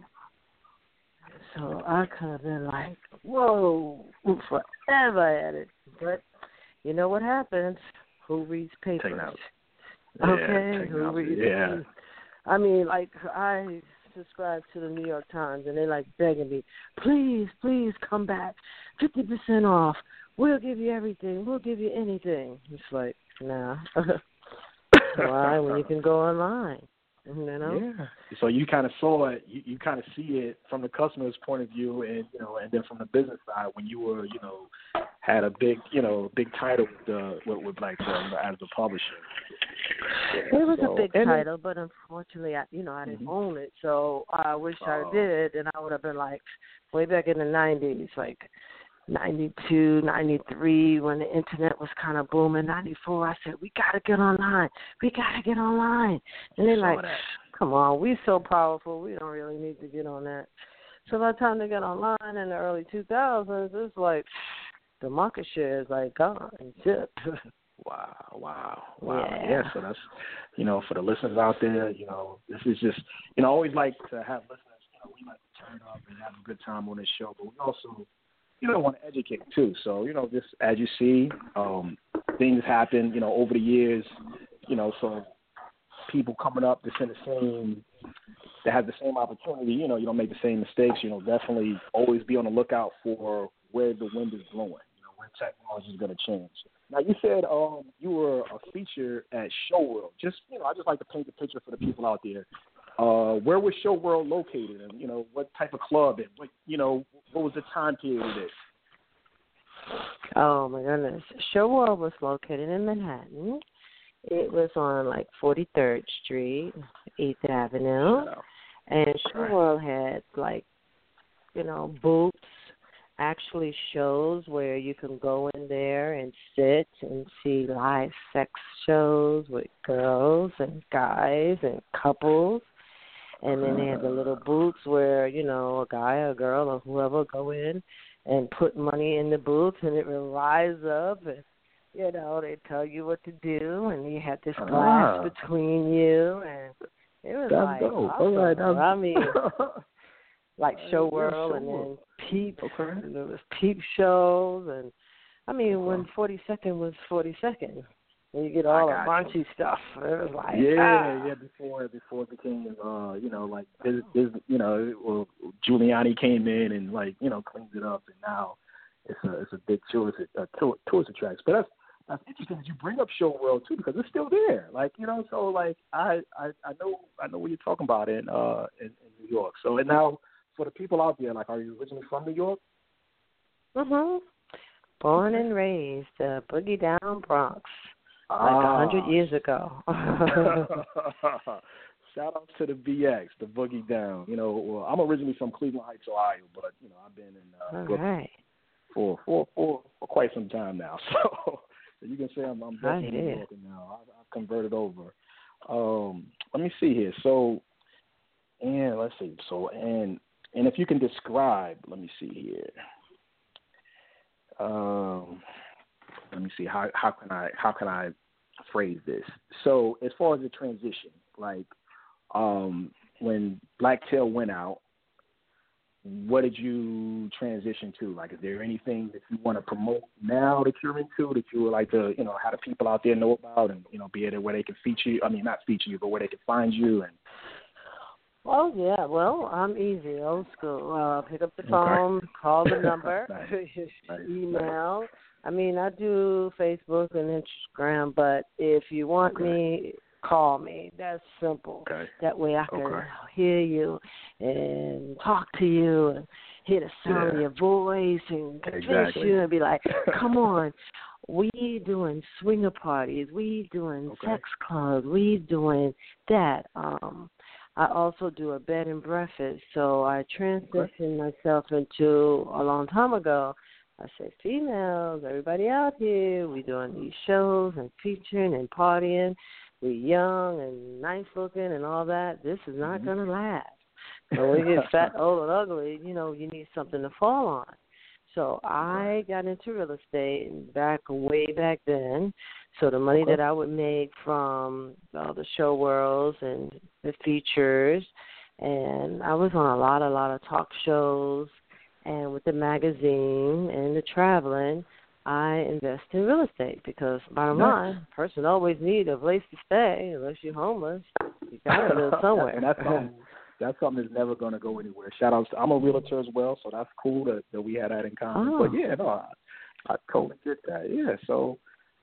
so I could have been like, whoa, forever at it. But you know what happens? Who reads papers? Technology. Okay, Yeah, who reads yeah. papers? I mean, like, I subscribe to the New York Times, and they're, like, begging me, please, please come back, fifty percent off. We'll give you everything. We'll give you anything. It's like, nah. why when you can go online. You know? Yeah. So you kind of saw it. You, you kind of see it from the customer's point of view, and you know, and then from the business side, when you were, you know, had a big, you know, big title with the with, with like um, as the publisher. It was so, a big and title, it, but unfortunately, I, you know, I didn't mm-hmm. own it. So I wish oh. I did, and I would have been like way back in the nineties, like ninety-two, ninety-three, when the internet was kind of booming. ninety-four, I said, we got to get online. We got to get online. And they're like, that. come on, we're so powerful. We don't really need to get on that. So by the time they got online in the early two thousands, it's like the market share is like gone and zipped. Wow, wow, wow. Yeah. yeah, so that's, you know, for the listeners out there, you know, this is just, you know, I always like to have listeners, you know, we like to turn up and have a good time on this show, but we also, you know, want to educate too. So, you know, just as you see, um, things happen, you know, over the years, you know, so people coming up that's in the same, that have the same opportunity, you know, you don't make the same mistakes, you know, definitely always be on the lookout for where the wind is blowing, you know, where technology is going to change. Now, you said um, you were a feature at Show World. Just, you know, I just like to paint the picture for the people out there. Uh, where was Show World located, and you know what type of club, and what you know what was the time period of this? Oh my goodness, Show World was located in Manhattan. It was on like forty-third Street, eighth Avenue, and Show World had like you know booths, actually shows where you can go in there and sit and see live sex shows with girls and guys and couples. And then they have the little booths where, you know, a guy or a girl or whoever go in and put money in the booth, and it will rise up, and, you know, they tell you what to do, and you have this glass ah. between you, and it was that's like, dope. awesome. All right, that's... I mean, like Show World, yeah, and World. then Peep, okay. and there was Peep shows, and, I mean, okay. when forty-second was forty-second. And you get all the raunchy stuff. It was like yeah, ah. yeah. Before before it became, uh, you know, like this, this, you know, well, Giuliani came in and like you know cleaned it up, and now it's a it's a big tourist uh, tourist attraction. But that's that's interesting that you bring up Show World too, because it's still there. Like you know, so like I I, I know I know what you're talking about in uh in, in New York. So and now for the people out there, like, are you originally from New York? Mhm. Born and raised, uh, Boogie Down Bronx. Like a ah. hundred years ago. Shout out to the B X, the Boogie Down. You know, well, I'm originally from Cleveland Heights, Ohio, but you know, I've been in uh, Brooklyn right. for, for for for quite some time now. So, so you can say I'm, I'm definitely New Yorker now. I've, I've converted over. Um, let me see here. So, and let's see. So, and and if you can describe, let me see here. Um. Let me see how how can I how can I phrase this? So as far as the transition, like um, when Blacktail went out, what did you transition to? Like, is there anything that you want to promote now that you're into that you would like to, you know, have the people out there know about, and you know, be able where they can feature you? I mean, not feature you, but where they can find you and. Oh, yeah. Well, I'm easy, old school. Uh, pick up the phone, okay. Call the number, nice. Nice. Email. I mean, I do Facebook and Instagram, but if you want okay. me, call me. That's simple. Okay. That way I can okay. hear you and talk to you and hear the sound yeah. of your voice and convince exactly. you and be like, come on. We doing swinger parties. We doing okay. sex clubs. We doing that. Um, I also do a bed and breakfast, so I transitioned okay. myself into a long time ago. I said, females, everybody out here, we doing these shows and featuring and partying. We're young and nice looking and all that. This is not mm-hmm. going to last. So when you get fat, old, and ugly, you know, you need something to fall on. So I got into real estate back way back then. So the money okay. that I would make from all the show worlds and the features, and I was on a lot, a lot of talk shows, and with the magazine and the traveling, I invest in real estate because, bottom nice. line, a person always needs a place to stay. Unless you're homeless, you got to live somewhere. And that's something, that's something that's never going to go anywhere. Shout out to, I'm a realtor as well, so that's cool that, that we had that in common. Oh. But, yeah, no, I, I totally get that. Yeah, so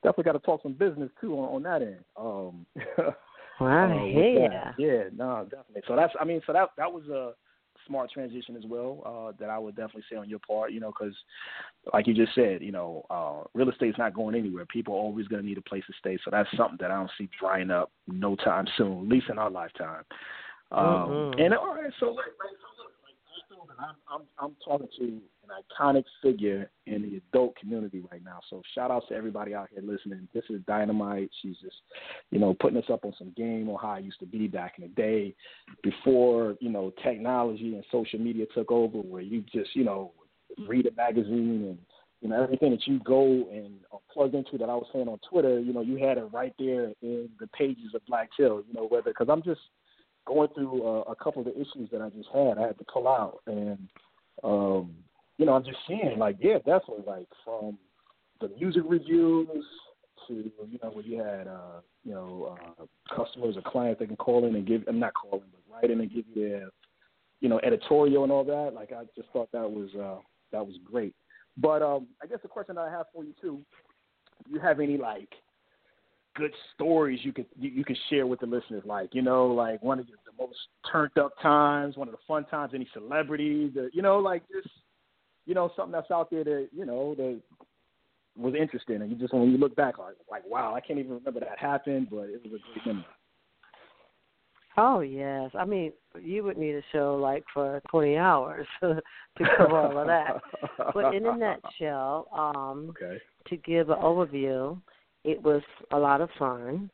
definitely got to talk some business too on, on that end. Um, wow, uh, yeah, yeah, no, definitely. So that's, I mean, so that that was a smart transition as well. Uh, that I would definitely say on your part, you know, because like you just said, you know, uh, real estate's not going anywhere. People are always going to need a place to stay. So that's something that I don't see drying up no time soon, at least in our lifetime. Um, mm-hmm. And all right, so like, like so look, like I'm, I'm I'm talking to an iconic figure in the adult community right now. So shout out to everybody out here listening. This is Dynamite. She's just, you know, putting us up on some game on how I used to be back in the day, before, you know, technology and social media took over, where you just, you know, read a magazine and, you know, everything that you go and uh, plug into that I was saying on Twitter, you know, you had it right there in the pages of Black Till, you know, whether, because I'm just going through uh, a couple of the issues that I just had, I had to pull out. And, um, you know, I'm just seeing, like, yeah, definitely, like, from the music reviews to, you know, where you had, uh, you know, uh, customers or clients that can call in and give, I'm not calling, but write in and give you their, you know, editorial and all that. Like, I just thought that was, uh, that was great. But um, I guess the question I have for you, too, do you have any, like, good stories you could you, you could share with the listeners, like, you know, like one of the, the most turned up times, one of the fun times, any celebrities, that, you know, like just, you know, something that's out there that, you know, that was interesting, and you just, when you look back, like, like wow, I can't even remember that happened, but it was a great memory. Oh, yes. I mean, you would need a show like for twenty hours to cover all of that. But in a nutshell, um, okay. to give an overview, it was a lot of fun.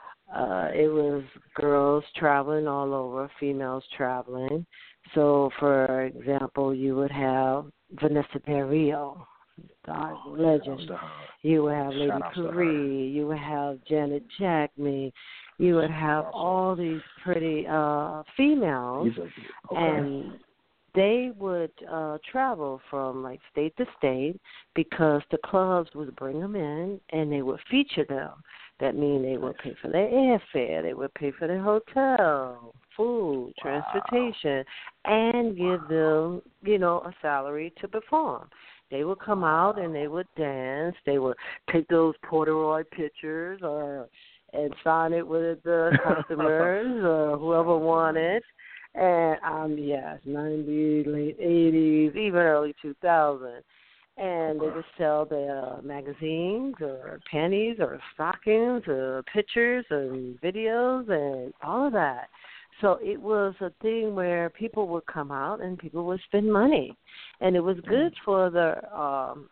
Uh, it was girls traveling all over, females traveling. So, for example, you would have Vanessa Del Rio, God, oh, legend. You would have Lady Shout Paris. You would have Janet Jackman. You would have all these pretty uh, females, okay. and they would uh, travel from like state to state because the clubs would bring them in and they would feature them. That means they would pay for their airfare, they would pay for their hotel, food, wow. transportation, and give them, you know, a salary to perform. They would come wow. out and they would dance. They would take those Polaroid pictures or and sign it with the customers or whoever wanted. And, um, yes, nineties, late eighties, even early two thousands. And they would sell their magazines or panties or stockings or pictures and videos and all of that. So it was a thing where people would come out and people would spend money. And it was good for the um,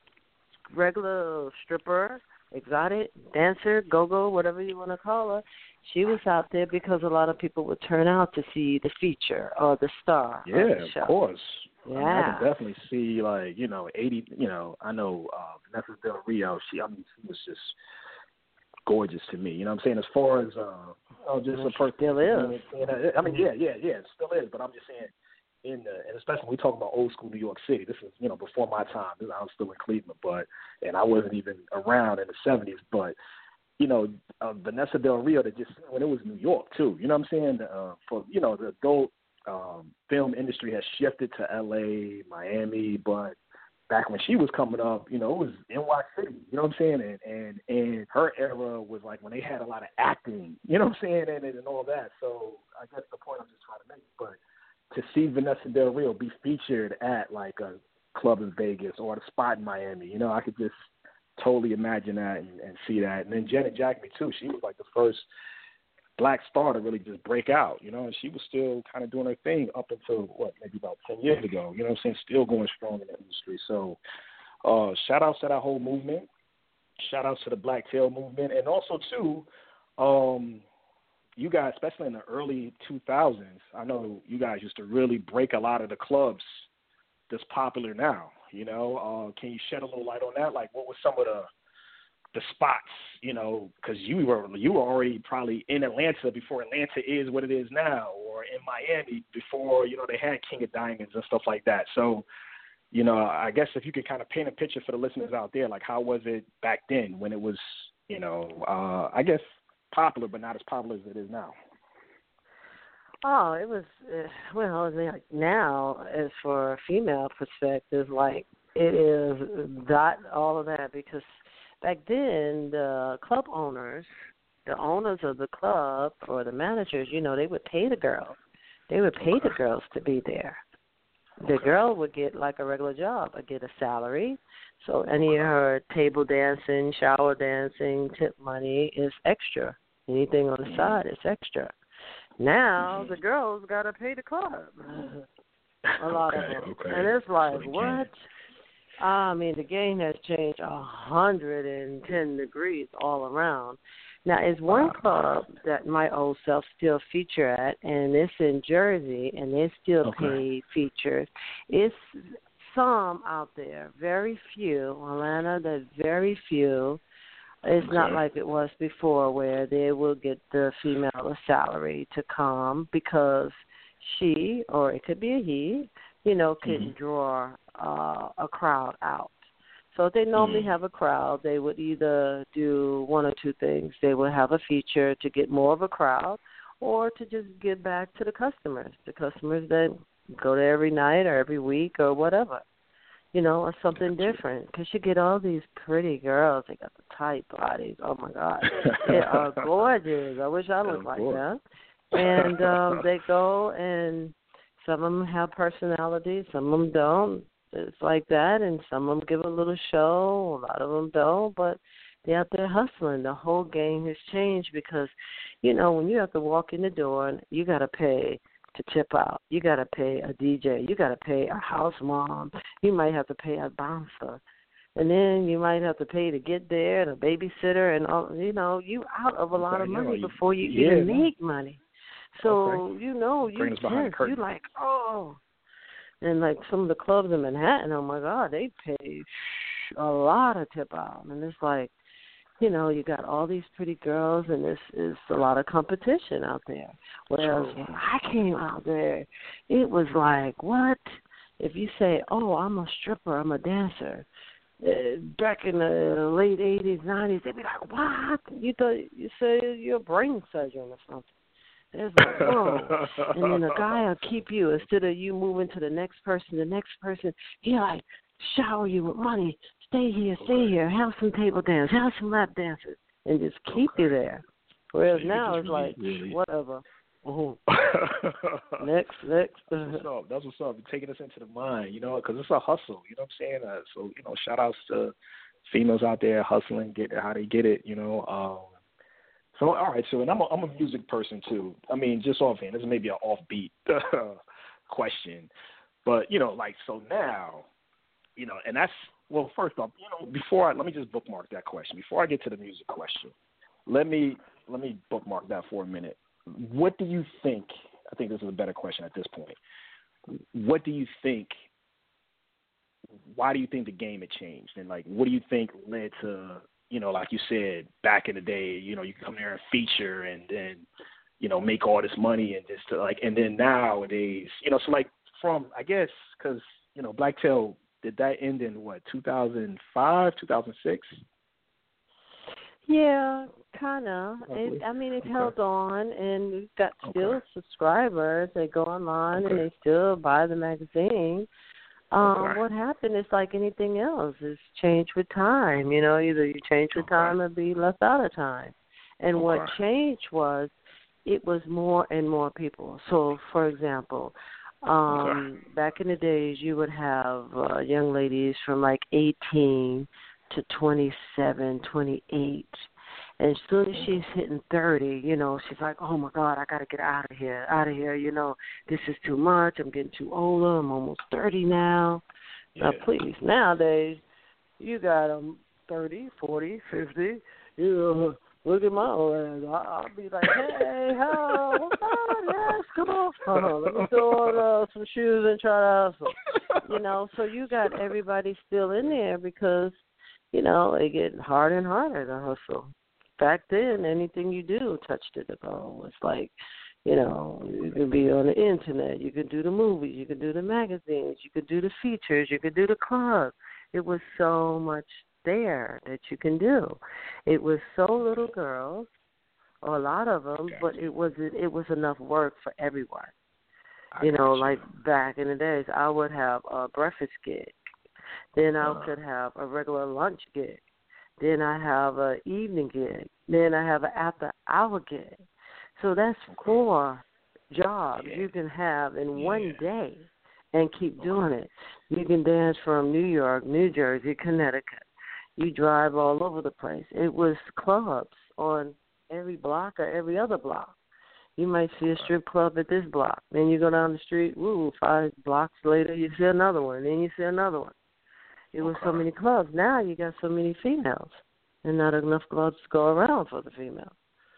regular stripper, exotic, dancer, go-go, whatever you want to call her. She was out there because a lot of people would turn out to see the feature or the star. Yeah, of, the show. of course. Yeah. I mean, I can definitely see, like, you know, eighty, you know, I know uh, Vanessa Del Rio, she, I mean, she was just gorgeous to me. You know what I'm saying? As far as, uh, oh, just well, a person. Still is. You know, I mean, yeah, yeah, yeah, it still is. But I'm just saying, in the, and especially when we talk about old school New York City, this is, you know, before my time. I was still in Cleveland, but, and I wasn't even around in the seventies, but, you know, uh, Vanessa Del Rio, that just, when it was New York, too. You know what I'm saying? Uh, for, you know, the adult um, film industry has shifted to L A, Miami, but back when she was coming up, you know, it was N Y City, you know what I'm saying? And, and, and her era was like when they had a lot of acting, you know what I'm saying, and, and all that. So I guess the point I'm just trying to make, but to see Vanessa Del Rio be featured at like a club in Vegas or at a spot in Miami, you know, I could just totally imagine that and, and see that. And then Janet Jackman, too. She was like the first black star to really just break out, you know, and she was still kind of doing her thing up until, what, maybe about ten years ago, you know what I'm saying, still going strong in the industry. So uh, shout-outs to that whole movement. Shout-outs to the Black Tail movement. And also, too, um, you guys, especially in the early two thousands, I know you guys used to really break a lot of the clubs that's popular now, you know. Uh, can you shed a little light on that? Like, what was some of the the spots, you know, because you were you were already probably in Atlanta before Atlanta is what it is now, or in Miami before, you know, they had King of Diamonds and stuff like that. So, you know, I guess if you could kind of paint a picture for the listeners out there, like how was it back then when it was, you know, uh, I guess popular but not as popular as it is now? Oh, it was, uh, well, I mean, like now, as for a female perspective, like it is not all of that because back then, the club owners, the owners of the club or the managers, you know, they would pay the girls. They would pay the girls to be there. The Okay. girl would get like a regular job, would get a salary. So any of her table dancing, shower dancing, tip money is extra. Anything on the Mm-hmm. side is extra. Now Mm-hmm. the girls got to pay the club. A lot okay, of them. okay. And it's like, So they what? can. I mean, the game has changed a hundred and ten degrees all around. Now, it's one club that my old self still feature at, and it's in Jersey, and they still Okay. pay features. It's some out there, very few. Atlanta, there's very few. It's not Okay. like it was before where they will get the female a salary to come because she, or it could be a he, you know, can Mhm. draw uh, a crowd out. So if they normally Mm. have a crowd, they would either do one or two things. They would have a feature to get more of a crowd or to just give back to the customers, the customers that go there every night or every week or whatever, you know, or something different. Because you get all these pretty girls. They got the tight bodies. Oh, my God. They are gorgeous. I wish I looked like course. that. And um, they go, and some of them have personality, some of them don't. It's like that, and some of them give a little show, a lot of them don't, but they're out there hustling. The whole game has changed because, you know, when you have to walk in the door, and you got to pay to tip out. You got to pay a D J. You got to pay a house mom. You might have to pay a bouncer. And then you might have to pay to get there, and a babysitter, and all. You know, you out of a lot of Okay, money yeah, before you yeah, even no. make money. So, Okay. you know, you Bring us behind the tense. You curtain. like, oh. And, like, some of the clubs in Manhattan, oh, my God, they pay a lot of tip out. And it's like, you know, you got all these pretty girls, and this is a lot of competition out there. Whereas when I came out there, it was like, what? If you say, oh, I'm a stripper, I'm a dancer, uh, back in the late eighties, nineties, they'd be like, what? You thought you say you're a brain surgeon or something. It's like, whoa. And then a guy will keep you, instead of you moving to the next person, the next person, he'll like shower you with money. Stay here, stay Okay. here, have some table dance, have some lap dances, and just keep Okay. you there. Whereas So you now just it's really- like, really- whatever. Mm-hmm. Next, next. That's what's up. That's what's up. You're taking us into the mind, you know, because it's a hustle. You know what I'm saying? Uh, so, you know, shout outs to females out there hustling, get how they get it, you know. Um, so, all right. So, and I'm a, I'm a music person too. I mean, just offhand, this is maybe an offbeat question, but you know, like, so now, you know, and that's well. First off, you know, before I let me just bookmark that question. Before I get to the music question, let me let me bookmark that for a minute. What do you think? I think this is a better question at this point. What do you think? Why do you think the game had changed? And like, what do you think led to, you know, like you said, back in the day, you know, you come there and feature and then, you know, make all this money and just to, like, and then nowadays, you know, so like from, I guess, because, you know, Blacktail, did that end in what, two thousand five, two thousand six? Yeah, kind of. Roughly. I mean, it Okay. held on, and we've got still Okay. subscribers. They go online and Okay. they still buy the magazine. Um, Okay. What happened is like anything else. It's changed with time. You know, either you change with Okay. time or be left out of time. And what Okay. changed was it was more and more people. So, for example, um, Okay. back in the days, you would have uh, young ladies from like eighteen to twenty-seven, twenty-eight. And as soon as she's hitting thirty, you know, she's like, oh, my God, I got to get out of here, out of here. You know, this is too much. I'm getting too older. I'm almost thirty now. Now, Yeah. please, nowadays, you got them thirty, forty, fifty. You know, look at my old ass. I- I'll be like, hey, hello, what's up? Yes, come on. Hold on, let me throw on uh, some shoes and try to hustle. You know, so you got everybody still in there because, you know, it get harder and harder to hustle. Back then, anything you do touched to the goal. It's like, you know, you could be on the internet, you could do the movies, you could do the magazines, you could do the features, you could do the club. It was so much there that you can do. It was so little girls, or a lot of them, Gotcha. but it was it was enough work for everyone. I You know, gotcha. like back in the days, I would have a breakfast gig. Then I Uh. could have a regular lunch gig. Then I have a evening gig. Then I have an after hour gig. So that's four jobs Yeah. you can have in Yeah. one day and keep doing it. You can dance from New York, New Jersey, Connecticut. You drive all over the place. It was clubs on every block or every other block. You might see a strip club at this block. Then you go down the street, woo, five blocks later you see another one. Then you see another one. It was so many clubs. Now you got so many females and not enough clubs to go around for the females.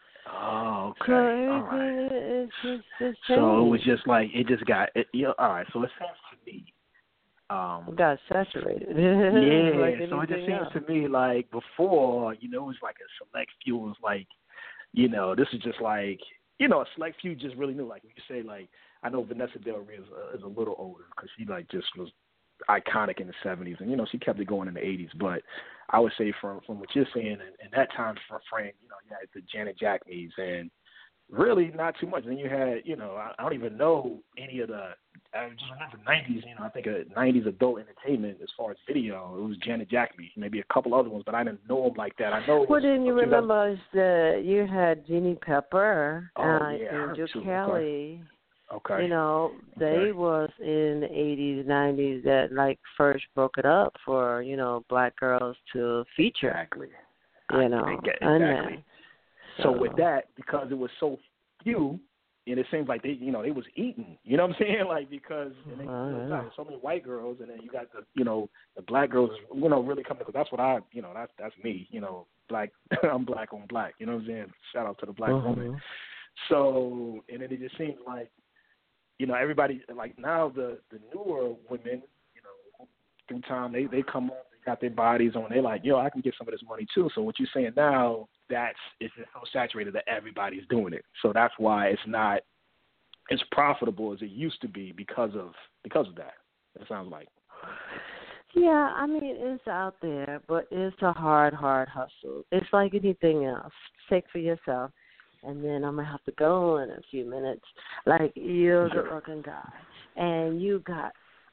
Oh, okay. So everything all right. is just, just So it was changed. just like it just got it, you know, all right. So it seems to me, um, It got saturated. yeah. like so it just anything seems else. to me like before, you know, it was like a select few. It was like, you know, this is just like, you know, a select few just really knew. Like you say, like I know Vanessa Del Rey is, uh, is a little older because she like just was iconic in the seventies, and you know she kept it going in the eighties. But I would say from from what you're saying, in, in that time frame, you know, you had the Janet Jackmans, and really not too much. Then you had, you know, I, I don't even know any of the. I just remember nineties. You know, I think a nineties adult entertainment as far as video. It was Janet Jackman, maybe a couple other ones, but I didn't know them like that. I know. Well, then you okay, remember is the you had Jeannie Pepper, Oh, uh, yeah, her Angel too. Okay. Kelly. Okay. You know, they Okay. was in the eighties, nineties that like first broke it up for, you know, black girls to feature. Exactly. You I- know, I get- and exactly. that. So with that, because it was so few, and it seems like they, you know, they was eating. You know what I'm saying? Like because and they, Oh, you know, yeah. so many white girls, and then you got the, you know, the black girls, you know, really coming. Because that's what I, you know, that's that's me. You know, black. I'm black on black. You know what I'm saying? Shout out to the black Mm-hmm. woman. So and then it just seems like, you know, everybody like now the the newer women, you know, through time they they come up, they got their bodies on. They're like, yo, I can get some of this money too. So what you're saying now, that's it's just so saturated that everybody's doing it. So that's why it's not as profitable as it used to be because of because of that. It sounds like. Yeah, I mean, it's out there, but it's a hard, hard hustle. It's like anything else. Take for yourself. And then I'm going to have to go in a few minutes. Like, you're a good-looking guy. And you got,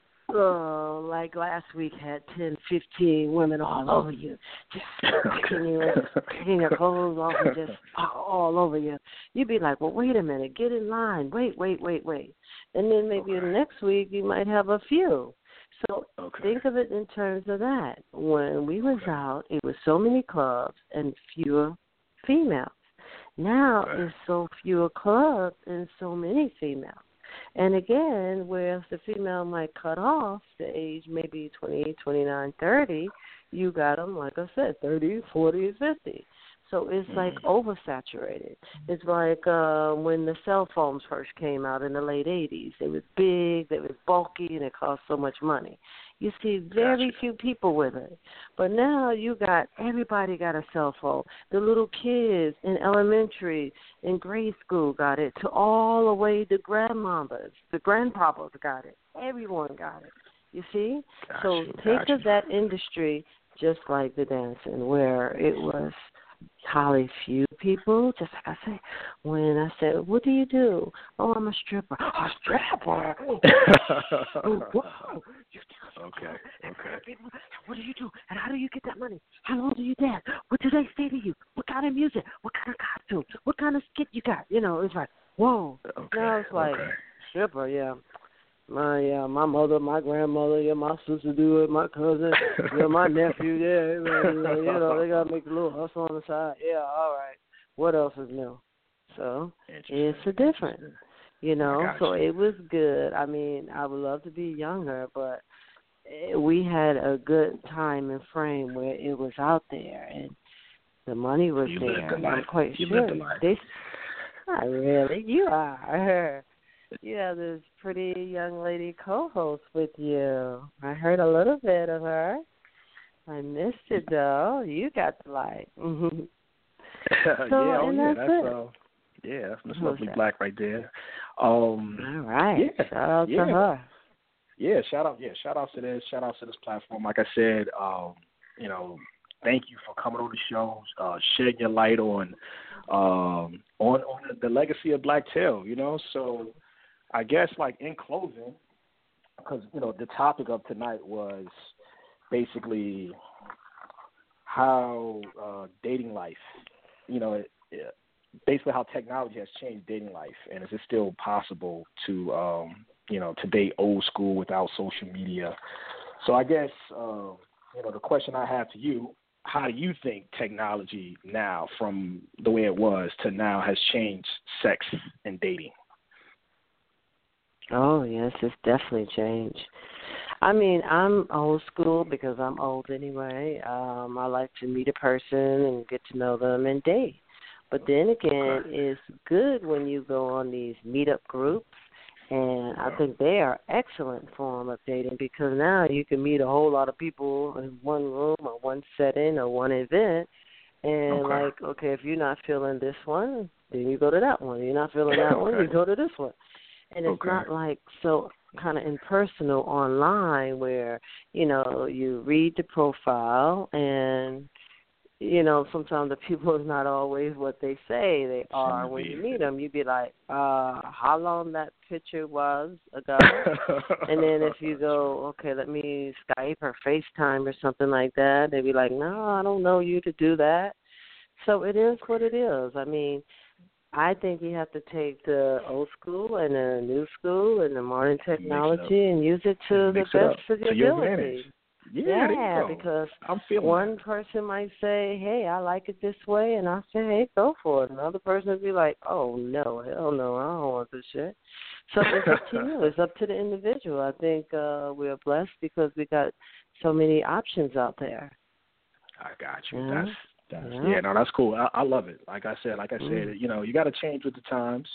oh, like last week had ten, fifteen women all over you. Just taking you, taking your clothes off and just all over you. You'd be like, well, wait a minute. Get in line. Wait, wait, wait, wait. And then maybe Okay. the next week you might have a few. So Okay. think of it in terms of that. When we was Okay. out, it was so many clubs and fewer females. Now Okay. it's so fewer clubs and so many females. And again, whereas the female might cut off the age maybe twenty-eight, twenty-nine, thirty, you got them, like I said, thirty, forty, fifty. So it's like oversaturated. It's like uh, when the cell phones first came out in the late eighties. They was big, they was bulky, and it cost so much money. You see very Gotcha. few people with it. But now you got, everybody got a cell phone. The little kids in elementary, in grade school got it, to all the way to grandmothers. The grandpapas got it. Everyone got it. You see? Gotcha. So think Gotcha. of that industry just like the dancing, where it was highly few people, just like I said. When I said, what do you do? Oh, I'm a stripper. A stripper? Oh, wow. You do Okay. Okay. What do you do? And how do you get that money? How long do you dance? What do they say to you? What kind of music? What kind of costume? What kind of skit you got? You know, it's like, whoa. Okay. Now it's like, okay. stripper, yeah. My yeah, my mother, my grandmother, yeah, my sister do it, my cousin, yeah, my nephew, yeah, you know, you know, they gotta make a little hustle on the side. Yeah, all right. What else is new? So it's a different, you know. So you. it was good. I mean, I would love to be younger, but we had a good time and frame where it was out there and the money was You there. lived the I'm life. quite You sure. lived the life. They, not really. You are. You have this pretty young lady co-host with you. I heard a little bit of her. I missed it, though. You got the light. Mm-hmm. yeah, So, oh and yeah, that's that's it. uh, yeah, that's, that's Who's lovely that? black right there. Um, All right. yeah, Shout out yeah. to her. Yeah, shout out, yeah, shout out to this, shout out to this platform. Like I said, um, you know, thank you for coming on the show, uh, shedding your light on, um, on on the, the legacy of Black Tail. You know, so I guess like in closing, because you know the topic of tonight was basically how uh, dating life, you know, it, it, basically how technology has changed dating life, and is it still possible to, um, you know, to date old school without social media? So I guess, uh, you know, the question I have to you, how do you think technology now, from the way it was to now, has changed sex and dating? Oh, yes, it's definitely changed. I mean, I'm old school because I'm old anyway. Um, I like to meet a person and get to know them and date. But then again, Okay. it's good when you go on these meetup groups, and I think they are excellent form of dating because now you can meet a whole lot of people in one room or one setting or one event. And Okay. like, okay, if you're not feeling this one, then you go to that one. You're not feeling that one, you go to this one. And it's Okay. not like so kind of impersonal online where, you know, you read the profile and, you know, sometimes the people is not always what they say they are. When you meet them, you be like, uh, how long that picture was ago? And then if you go, okay, let me Skype or FaceTime or something like that, they be like, no, I don't know you to do that. So it is what it is. I mean, I think you have to take the old school and the new school and the modern technology and use it to the best of your, your ability. advantage. Yeah, Yeah, there you go. because I'm feeling one that. person might say, hey, I like it this way, and I say, hey, go for it. Another person would be like, oh, no, hell no, I don't want this shit. So it's up to you. It's up to the individual. I think uh, we're blessed because we got so many options out there. I got you. Yeah. That's that's yeah. yeah, no, that's cool. I, I love it. Like I said, like I said, Mm. you know, you got to change with the times.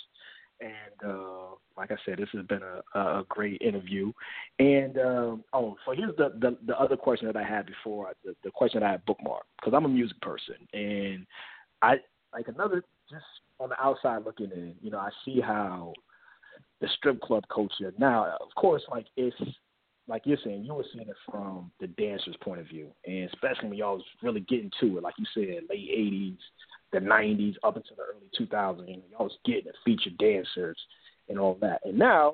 And uh, like I said, this has been a, a great interview. And um, oh, so here's the, the the other question that I had before, I, the, the question that I had bookmarked, because I'm a music person, and I like another just on the outside looking in. You know, I see how the strip club culture now. Of course, like it's. Like you're saying, you were seeing it from the dancer's point of view, and especially when y'all was really getting to it, like you said, late eighties, the nineties, up into the early two thousands, you know, y'all was getting it, featured dancers and all that. And now,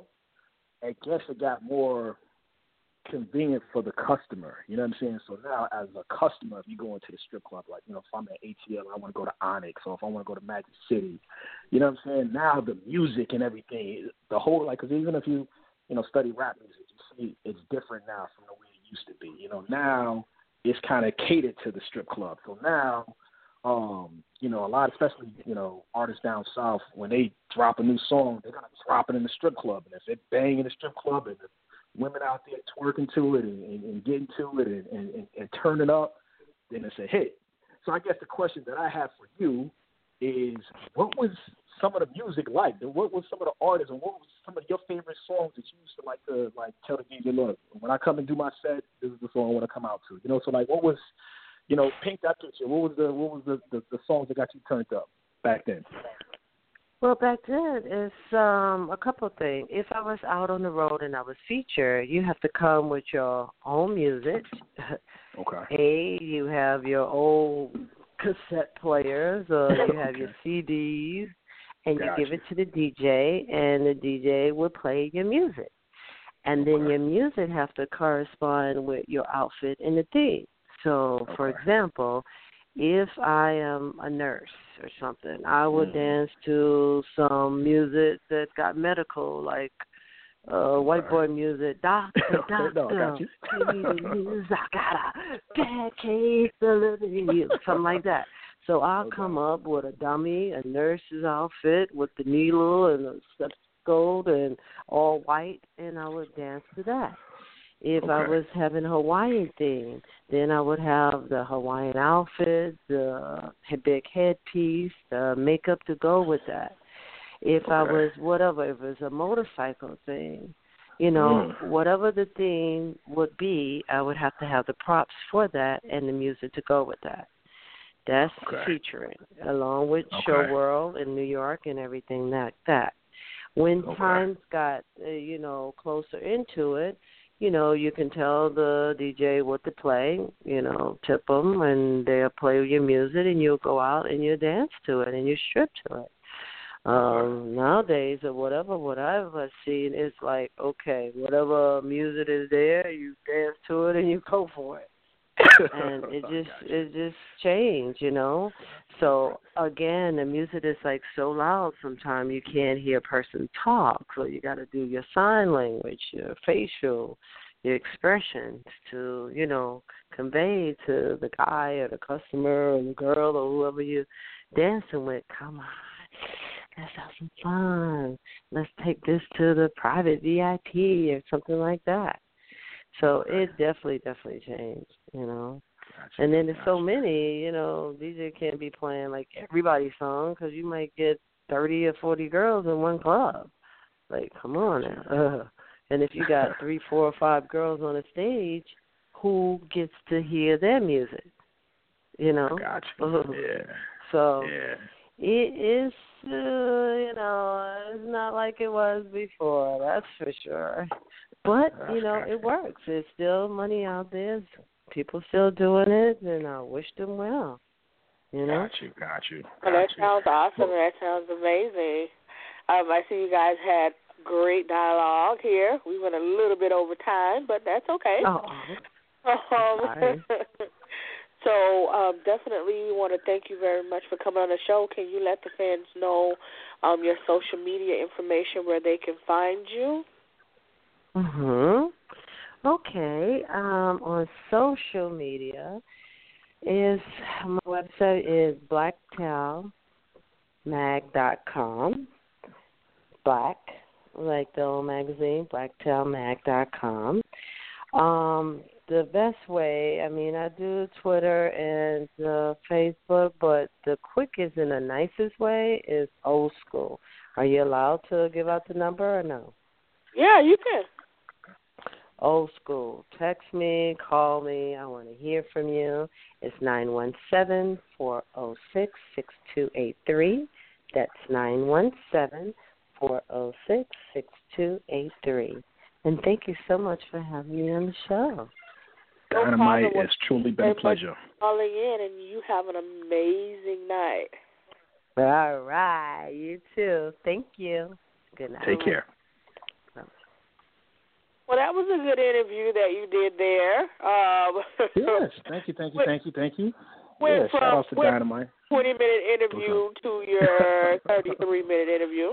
I guess it got more convenient for the customer, you know what I'm saying? So now, as a customer, if you go into the strip club, like, you know, if I'm at A T L, I want to go to Onyx, or if I want to go to Magic City, you know what I'm saying? Now the music and everything, the whole, like, because even if you, you know, study rap music, you see it's different now from the way it used to be. You know, now it's kind of catered to the strip club. So now, um, you know, a lot, especially, you know, artists down south, when they drop a new song, they're going to drop it in the strip club. And if it bang in the strip club and the women out there twerking to it and, and, and getting to it and, and, and, and turning up, then it's a hit. So I guess the question that I have for you is, what was some of the music like? What was some of the artists, and what was some of your favorite songs that you used to like to like tell the D J, look, when I come and do my set, this is the song I want to come out to. You know, so like, what was, you know, paint that picture. What was the what was the, the, the songs that got you turned up back then? Well, back then, it's um, a couple of things. If I was out on the road and I was featured, you have to come with your own music. Okay. A, you have your old cassette players, or you have Okay. your C Ds, and Gotcha. you give it to the D J, and the D J will play your music. And then Okay. your music have to correspond with your outfit and the theme. So, Okay. for example, if I am a nurse or something, I would mm-hmm. dance to some music that got medical, like uh, white Okay. boy music. Doctor, doctor, no, I got you. give me the news. I got a bad case of living, something like that. So I'll Okay. come up with a dummy, a nurse's outfit with the needle and a stethoscope and all white, and I would dance to that. If okay. I was having a Hawaiian theme, then I would have the Hawaiian outfit, the big headpiece, the makeup to go with that. If okay. I was whatever, if it was a motorcycle thing, you know, mm. whatever the theme would be, I would have to have the props for that and the music to go with that. That's okay. featuring, along with okay. Show World in New York and everything like that. When okay. times got, uh, you know, closer into it, you know, you can tell the D J what to play, you know, tip them, and they'll play your music, and you'll go out and you dance to it, and you strip to it. Um, nowadays, or whatever, what I've seen is like, okay, whatever music is there, you dance to it, and you go for it. and it just it just changed, you know. So again, the music is like so loud sometimes you can't hear a person talk, so you got to do your sign language, your facial, your expressions to, you know, convey to the guy or the customer or the girl or whoever you're dancing with, come on, let's have some fun. Let's take this to the private V I P or something like that. So it definitely, definitely changed, you know. Gotcha, and then there's gotcha. so many, you know, D J can't be playing like everybody's song because you might get thirty or forty girls in one club. Like, come on now. Uh, and if you got three, four, or five girls on a stage, who gets to hear their music? You know? Gotcha. Yeah. So yeah. it is, uh, you know, it's not like it was before, that's for sure. But, you know, it works. There's still money out there. People still doing it, and I wish them well. You know? Got you, got you. Got well, that you. sounds awesome. That sounds amazing. Um, I see you guys had great dialogue here. We went a little bit over time, but that's okay. Oh, um, so um, definitely we want to thank you very much for coming on the show. Can you let the fans know um, your social media information where they can find you? Mhm. Okay. Um, on social media, is my website is black tail mag dot com. Black, like the old magazine, black tail mag dot com. Um, the best way, I mean, I do Twitter and uh, Facebook, but the quickest and the nicest way is old school. Are you allowed to give out the number or no? Yeah, you can. Old school. Text me, call me. I want to hear from you. It's nine one seven, four oh six, six two eight three. That's nine one seven, four oh six, six two eight three. And thank you so much for having me on the show. Dynamite, no it's truly been a pleasure. Calling in, and you have an amazing night. All right. You too. Thank you. Good night. Take care. Well, that was a good interview that you did there. Um, yes, thank you, thank you, thank you, thank you. Went yeah, from shout out to Dynamite. twenty-minute interview to your thirty-three-minute interview.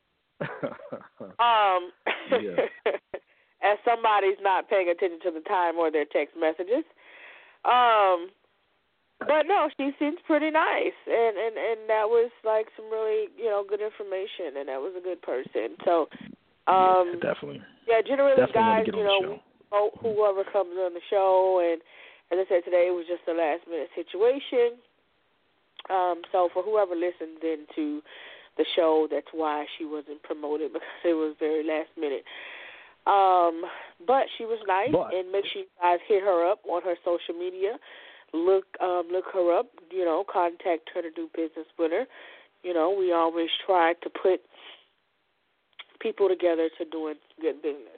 um, as somebody's not paying attention to the time or their text messages. Um, but no, she seems pretty nice, and, and, and that was like some really, you know, good information, and that was a good person. So, um, yeah, definitely. Yeah, generally, definitely guys, you know, vote whoever comes on the show, and as I said today, it was just a last-minute situation. Um, so for whoever listens into the show, that's why she wasn't promoted, because it was very last-minute. Um, but she was nice, but, and make sure you guys hit her up on her social media. Look, um, look her up. You know, contact her to do business with her. You know, we always try to put people together to doing good business.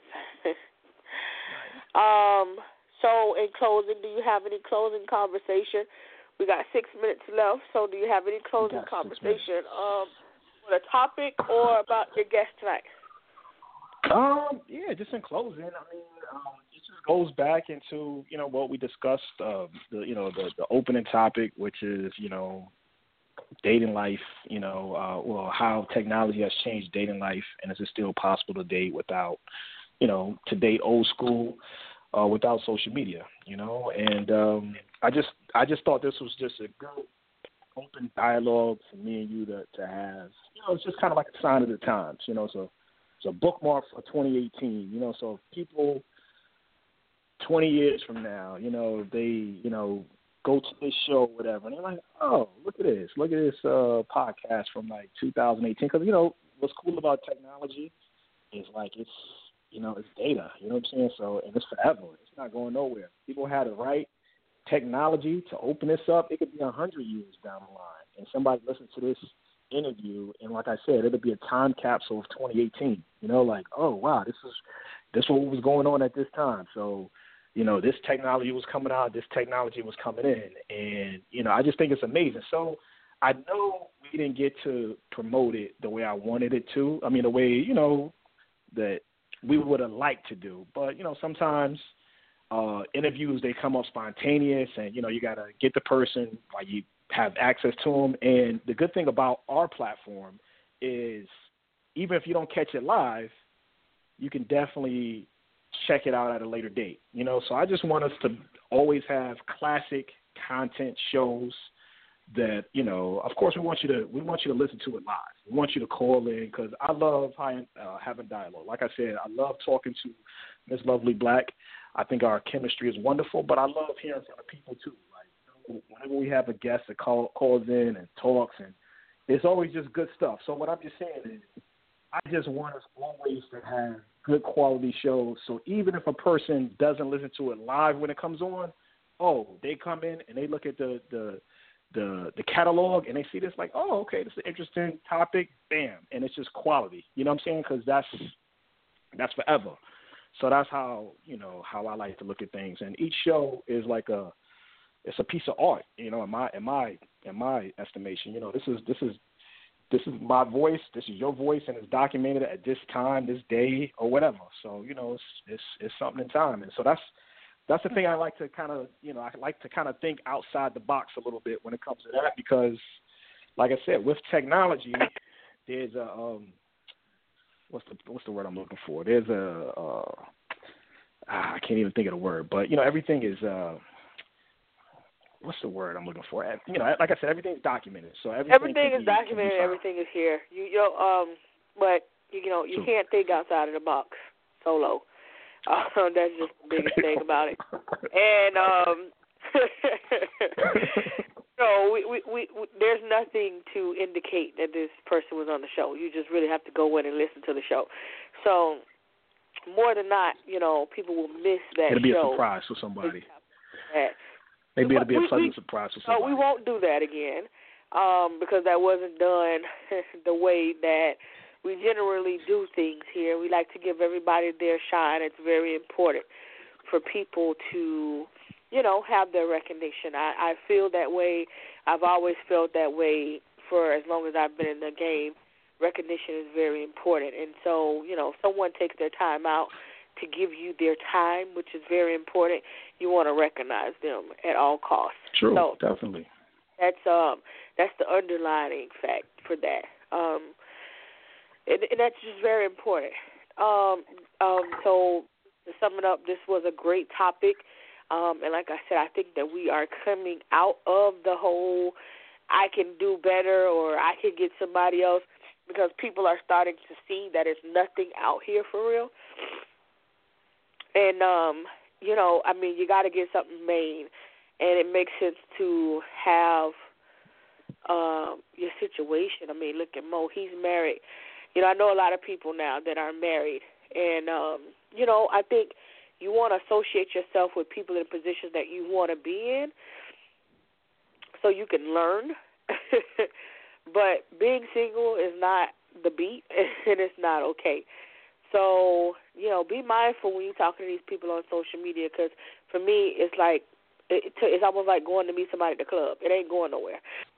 um. So, in closing, do you have any closing conversation? We got six minutes left. So, do you have any closing conversation um, on a topic or about your guest tonight? Um, yeah, just in closing, I mean, um, it just goes back into, you know, what we discussed, uh, the, you know, the, the opening topic, which is, you know, dating life, you know, uh, well, how technology has changed dating life, and is it still possible to date without, you know, to date old school, uh, without social media, you know, and um, I just, I just thought this was just a good open dialogue for me and you to, to have, you know, it's just kind of like a sign of the times, you know, so. It's a bookmark for twenty eighteen, you know, so if people twenty years from now, you know, they, you know, go to this show or whatever, and they're like, oh, look at this. Look at this uh, podcast from, like, two thousand eighteen. Because, you know, what's cool about technology is, like, it's, you know, it's data. You know what I'm saying? So, and it's forever. It's not going nowhere. People had the right technology to open this up. It could be one hundred years down the line. And somebody listens to this interview, and like I said, it'll be a time capsule of twenty eighteen. You know, like, oh wow, this is this what was going on at this time. So, you know, this technology was coming out, this technology was coming in, and you know, I just think it's amazing. So, I know we didn't get to promote it the way I wanted it to. I mean, the way, you know, that we would have liked to do. But you know, sometimes uh, interviews, they come up spontaneous, and, you know, you got to get the person while you have access to them. And the good thing about our platform is even if you don't catch it live, you can definitely check it out at a later date, you know. So I just want us to always have classic content shows that, you know, of course we want you to we want you to listen to it live. We want you to call in because I love high, uh, having dialogue. Like I said, I love talking to Miss Lovely Black. I think our chemistry is wonderful, but I love hearing from the people too. Like, you know, whenever we have a guest that call, calls in and talks, and it's always just good stuff. So what I'm just saying is, I just want us always to have good quality shows. So even if a person doesn't listen to it live when it comes on, oh, they come in and they look at the the the, the catalog and they see this like, oh, okay, this is an interesting topic, bam, and it's just quality. You know what I'm saying? Because that's that's forever. So that's how, you know, how I like to look at things. And each show is like a it's a piece of art, you know, in my in my in my estimation. You know, this is this is this is my voice, this is your voice, and it's documented at this time, this day, or whatever. So, you know, it's it's, it's something in time. And so that's that's the thing I like to kind of, you know, I like to kind of think outside the box a little bit when it comes to that, because, like I said, with technology, there's a um, what's the what's the word I'm looking for? There's a uh, I can't even think of the word, but you know, everything is uh, what's the word I'm looking for? You know, like I said, everything's documented. So everything, everything is be, documented. Everything is here. You, you know, um, but you know, you True. can't think outside of the box solo. Uh, that's just the biggest thing about it. And um, no, we, we, we, we, there's nothing to indicate that this person was on the show. You just really have to go in and listen to the show. So more than not, you know, people will miss that it'll show. Be a surprise for somebody. Maybe it'll be a we, pleasant we, surprise for somebody. No, we won't do that again um, because that wasn't done the way that we generally do things here. We like to give everybody their shine. It's very important for people to, you know, have their recognition. I, I feel that way. I've always felt that way for as long as I've been in the game. Recognition is very important. And so, you know, if someone takes their time out to give you their time, which is very important, you want to recognize them at all costs. True, so definitely. That's um that's the underlining fact for that. Um, and, and that's just very important. Um, um, so to sum it up, this was a great topic. Um, and like I said, I think that we are coming out of the whole I can do better or I can get somebody else, because people are starting to see that it's nothing out here for real. And, um, you know, I mean, you got to get something made, and it makes sense to have um, your situation. I mean, look at Mo. He's married. You know, I know a lot of people now that are married, and, um, you know, I think you want to associate yourself with people in positions that you want to be in so you can learn. But being single is not the beat, and it's not okay. So, you know, be mindful when you're talking to these people on social media, because for me, it's like, it, it's almost like going to meet somebody at the club. It ain't going nowhere.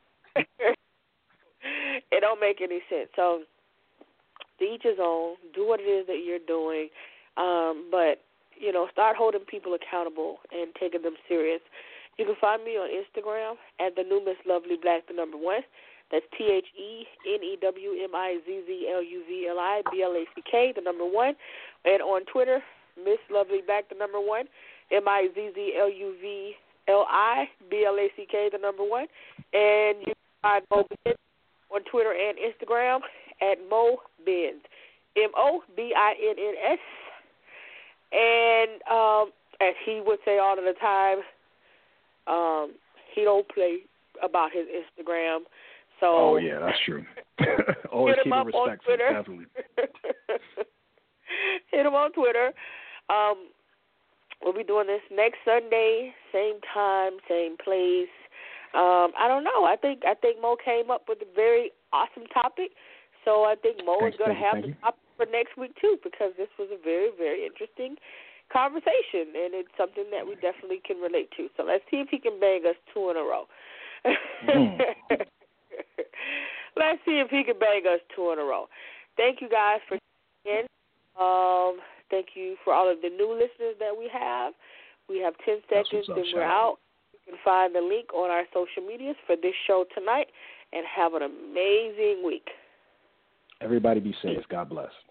It don't make any sense. So, to each his own. Do what it is that you're doing. Um, but, you know, start holding people accountable and taking them serious. You can find me on Instagram at the new Miss Lovely Black, the number one. That's T H E N E W M I Z Z L U V L I B L A C K, the number one. And on Twitter, Miss Lovely Black, the number one, M I Z Z L U V L I B L A C K, the number one. And you can find Mo Benz on Twitter and Instagram at Mo Benz, M O B I N N S. And um, as he would say all of the time, um, he don't play about his Instagram. So, oh, yeah, that's true. Always keep it respectful, definitely. Hit him on Twitter. Um, we'll be doing this next Sunday, same time, same place. Um, I don't know. I think I think Mo came up with a very awesome topic. So I think Mo Thanks, is going to have the topic for next week, too, because this was a very, very interesting conversation, and it's something that we definitely can relate to. So let's see if he can bang us two in a row. Mm. Let's see if he can bang us two in a row. Thank you guys for tuning in. Um, thank you for all of the new listeners that we have. We have ten seconds, up, and we're out. You can find the link on our social medias for this show tonight, and have an amazing week. Everybody be safe. God bless.